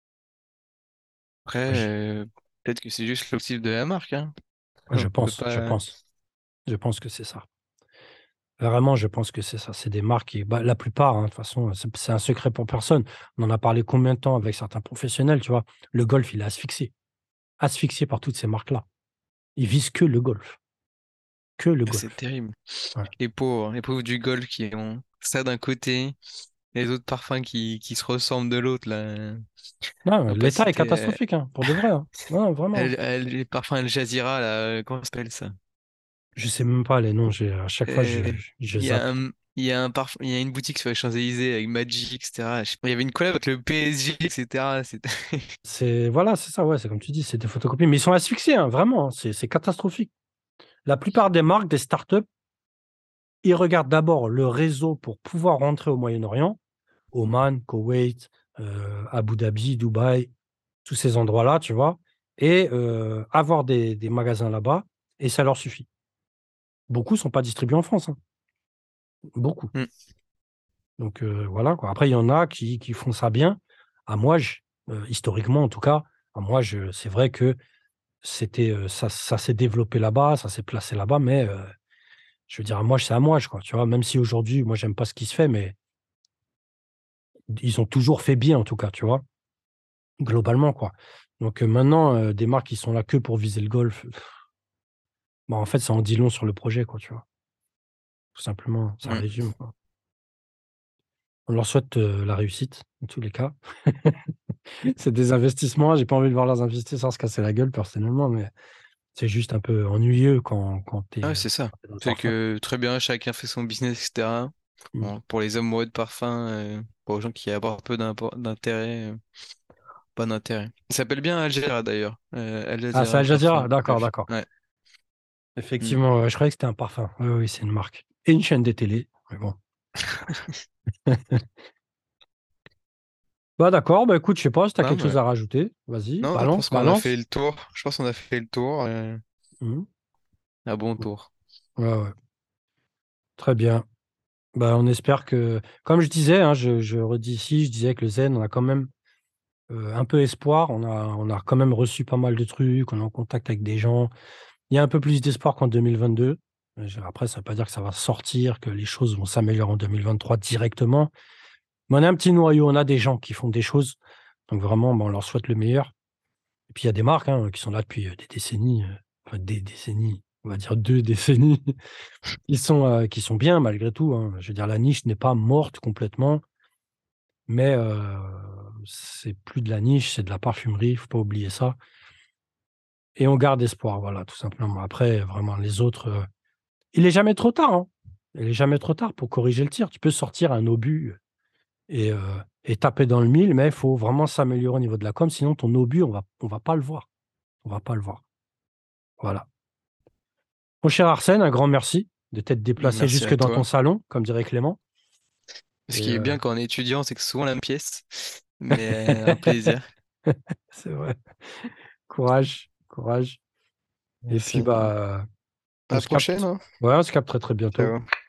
Après, Je euh, peut-être que c'est juste l'objectif de la marque, hein. je On peut pense je pas. pense je pense que c'est ça. Vraiment, je pense que c'est ça. C'est des marques qui bah, la plupart, hein, de toute façon, c'est c'est un secret pour personne. On en a parlé combien de temps avec certains professionnels, tu vois? Le golf, il est asphyxié, asphyxié par toutes ces marques-là. Ils visent que le golf. Que le Ah, c'est golf. terrible. Ouais. Les pauvres, les pauvres du golf qui ont ça d'un côté, les autres parfums qui, qui se ressemblent de l'autre, là. Non, On va pas l'état est citer euh, catastrophique, hein, pour de vrai, hein. Non, vraiment. Al- Al- les parfums Al Jazeera, là, euh, comment ça s'appelle ça? Je sais même pas les noms. J'ai, à chaque fois, je, Euh, je Il y a zappe. un, il y a un parfum, il y a une boutique sur les Champs-Élysées avec Magic, et cetera. Je sais pas, il y avait une collab avec le P S G, et cetera. C'était- C'est, voilà, c'est ça, ouais, c'est comme tu dis, c'est des photocopies. Mais ils sont asphyxiés, hein, vraiment, hein, c'est c'est catastrophique. La plupart des marques, des startups, ils regardent d'abord le réseau pour pouvoir rentrer au Moyen-Orient, Oman, Koweït, euh, Abu Dhabi, Dubaï, tous ces endroits-là, tu vois, et euh, avoir des, des magasins là-bas, et ça leur suffit. Beaucoup ne sont pas distribués en France, hein, beaucoup. Hmm. Donc euh, voilà, quoi. Après, il y en a qui, qui font ça bien. À moi, je- euh, historiquement en tout cas, à moi, je, c'est vrai que c'était, euh, ça, ça s'est développé là-bas, ça s'est placé là-bas, mais euh, je veux dire, à moi, c'est à moi, quoi, tu vois. Même si aujourd'hui, moi, j'aime pas ce qui se fait, mais ils ont toujours fait bien, en tout cas, tu vois, globalement, quoi. Donc euh, maintenant, euh, des marques qui sont là que pour viser le golf, pff, bah, en fait, ça en dit long sur le projet, quoi, tu vois. Tout simplement, ça Hmm. résume, quoi. On leur souhaite euh, la réussite, en tous les cas. C'est des investissements, j'ai pas envie de voir leurs investisseurs se casser la gueule, personnellement, mais c'est juste un peu ennuyeux quand, quand tu Ah ouais, es c'est ça. dans le C'est parfum. que très bien, chacun fait son business, et cetera. Mm. Bon, pour les amoureux de parfum, euh, pour les gens qui apportent peu d'impor- d'intérêt, euh, pas d'intérêt. Il s'appelle bien Al Jazeera d'ailleurs. Euh, Al Ah, c'est Jazeera Al Jazeera? Parfum. D'accord, F. d'accord. Ouais. Hmm. Effectivement, ouais, je croyais que c'était un parfum. Oui, oui, c'est une marque. Et une chaîne de télé. Mais bon. Bah d'accord, bah écoute, je sais pas si tu as Non, quelque chose mais... à rajouter. Vas-y, non, je pense balance, qu'on a fait balance. le tour. Je pense qu'on a fait le tour. euh, Mhm. Un bon tour. Ouais, ouais. Très bien. Bah, on espère que, comme je disais, hein, je, je redis ici, je disais que le Zen, on a quand même euh, un peu espoir. On a, on a quand même reçu pas mal de trucs, on est en contact avec des gens. Il y a un peu plus d'espoir qu'en deux mille vingt-deux. Euh, je- Après, ça ne veut pas dire que ça va sortir, que les choses vont s'améliorer en deux mille vingt-trois directement. Mais on a un petit noyau, on a des gens qui font des choses. Donc vraiment, bah, on leur souhaite le meilleur. Et puis il y a des marques hein, qui sont là depuis euh, des décennies, euh, enfin des décennies, on va dire deux décennies, qui sont, euh, qui sont bien malgré tout, hein. Je veux dire, la niche n'est pas morte complètement, mais euh, c'est plus de la niche, c'est de la parfumerie, il ne faut pas oublier ça. Et on garde espoir, voilà, tout simplement. Après, vraiment, les autres, euh, il est jamais trop tard, hein. Il est jamais trop tard pour corriger le tir. Tu peux sortir un obus et, euh, et taper dans le mille, mais il faut vraiment s'améliorer au niveau de la com, sinon ton obus, on va, on va pas le voir. On va pas le voir. Voilà. Mon cher Arsène, un grand merci de t'être déplacé Merci jusque à dans ton toi. salon, comme dirait Clément. Ce Et qui est euh, bien quand on est étudiant, c'est que souvent la même pièce. Mais euh, un plaisir. c'est vrai. Courage, courage. Et puis Merci. bah, À on la se prochaine, capte. hein. Ouais, on se capte très très bientôt. Ciao.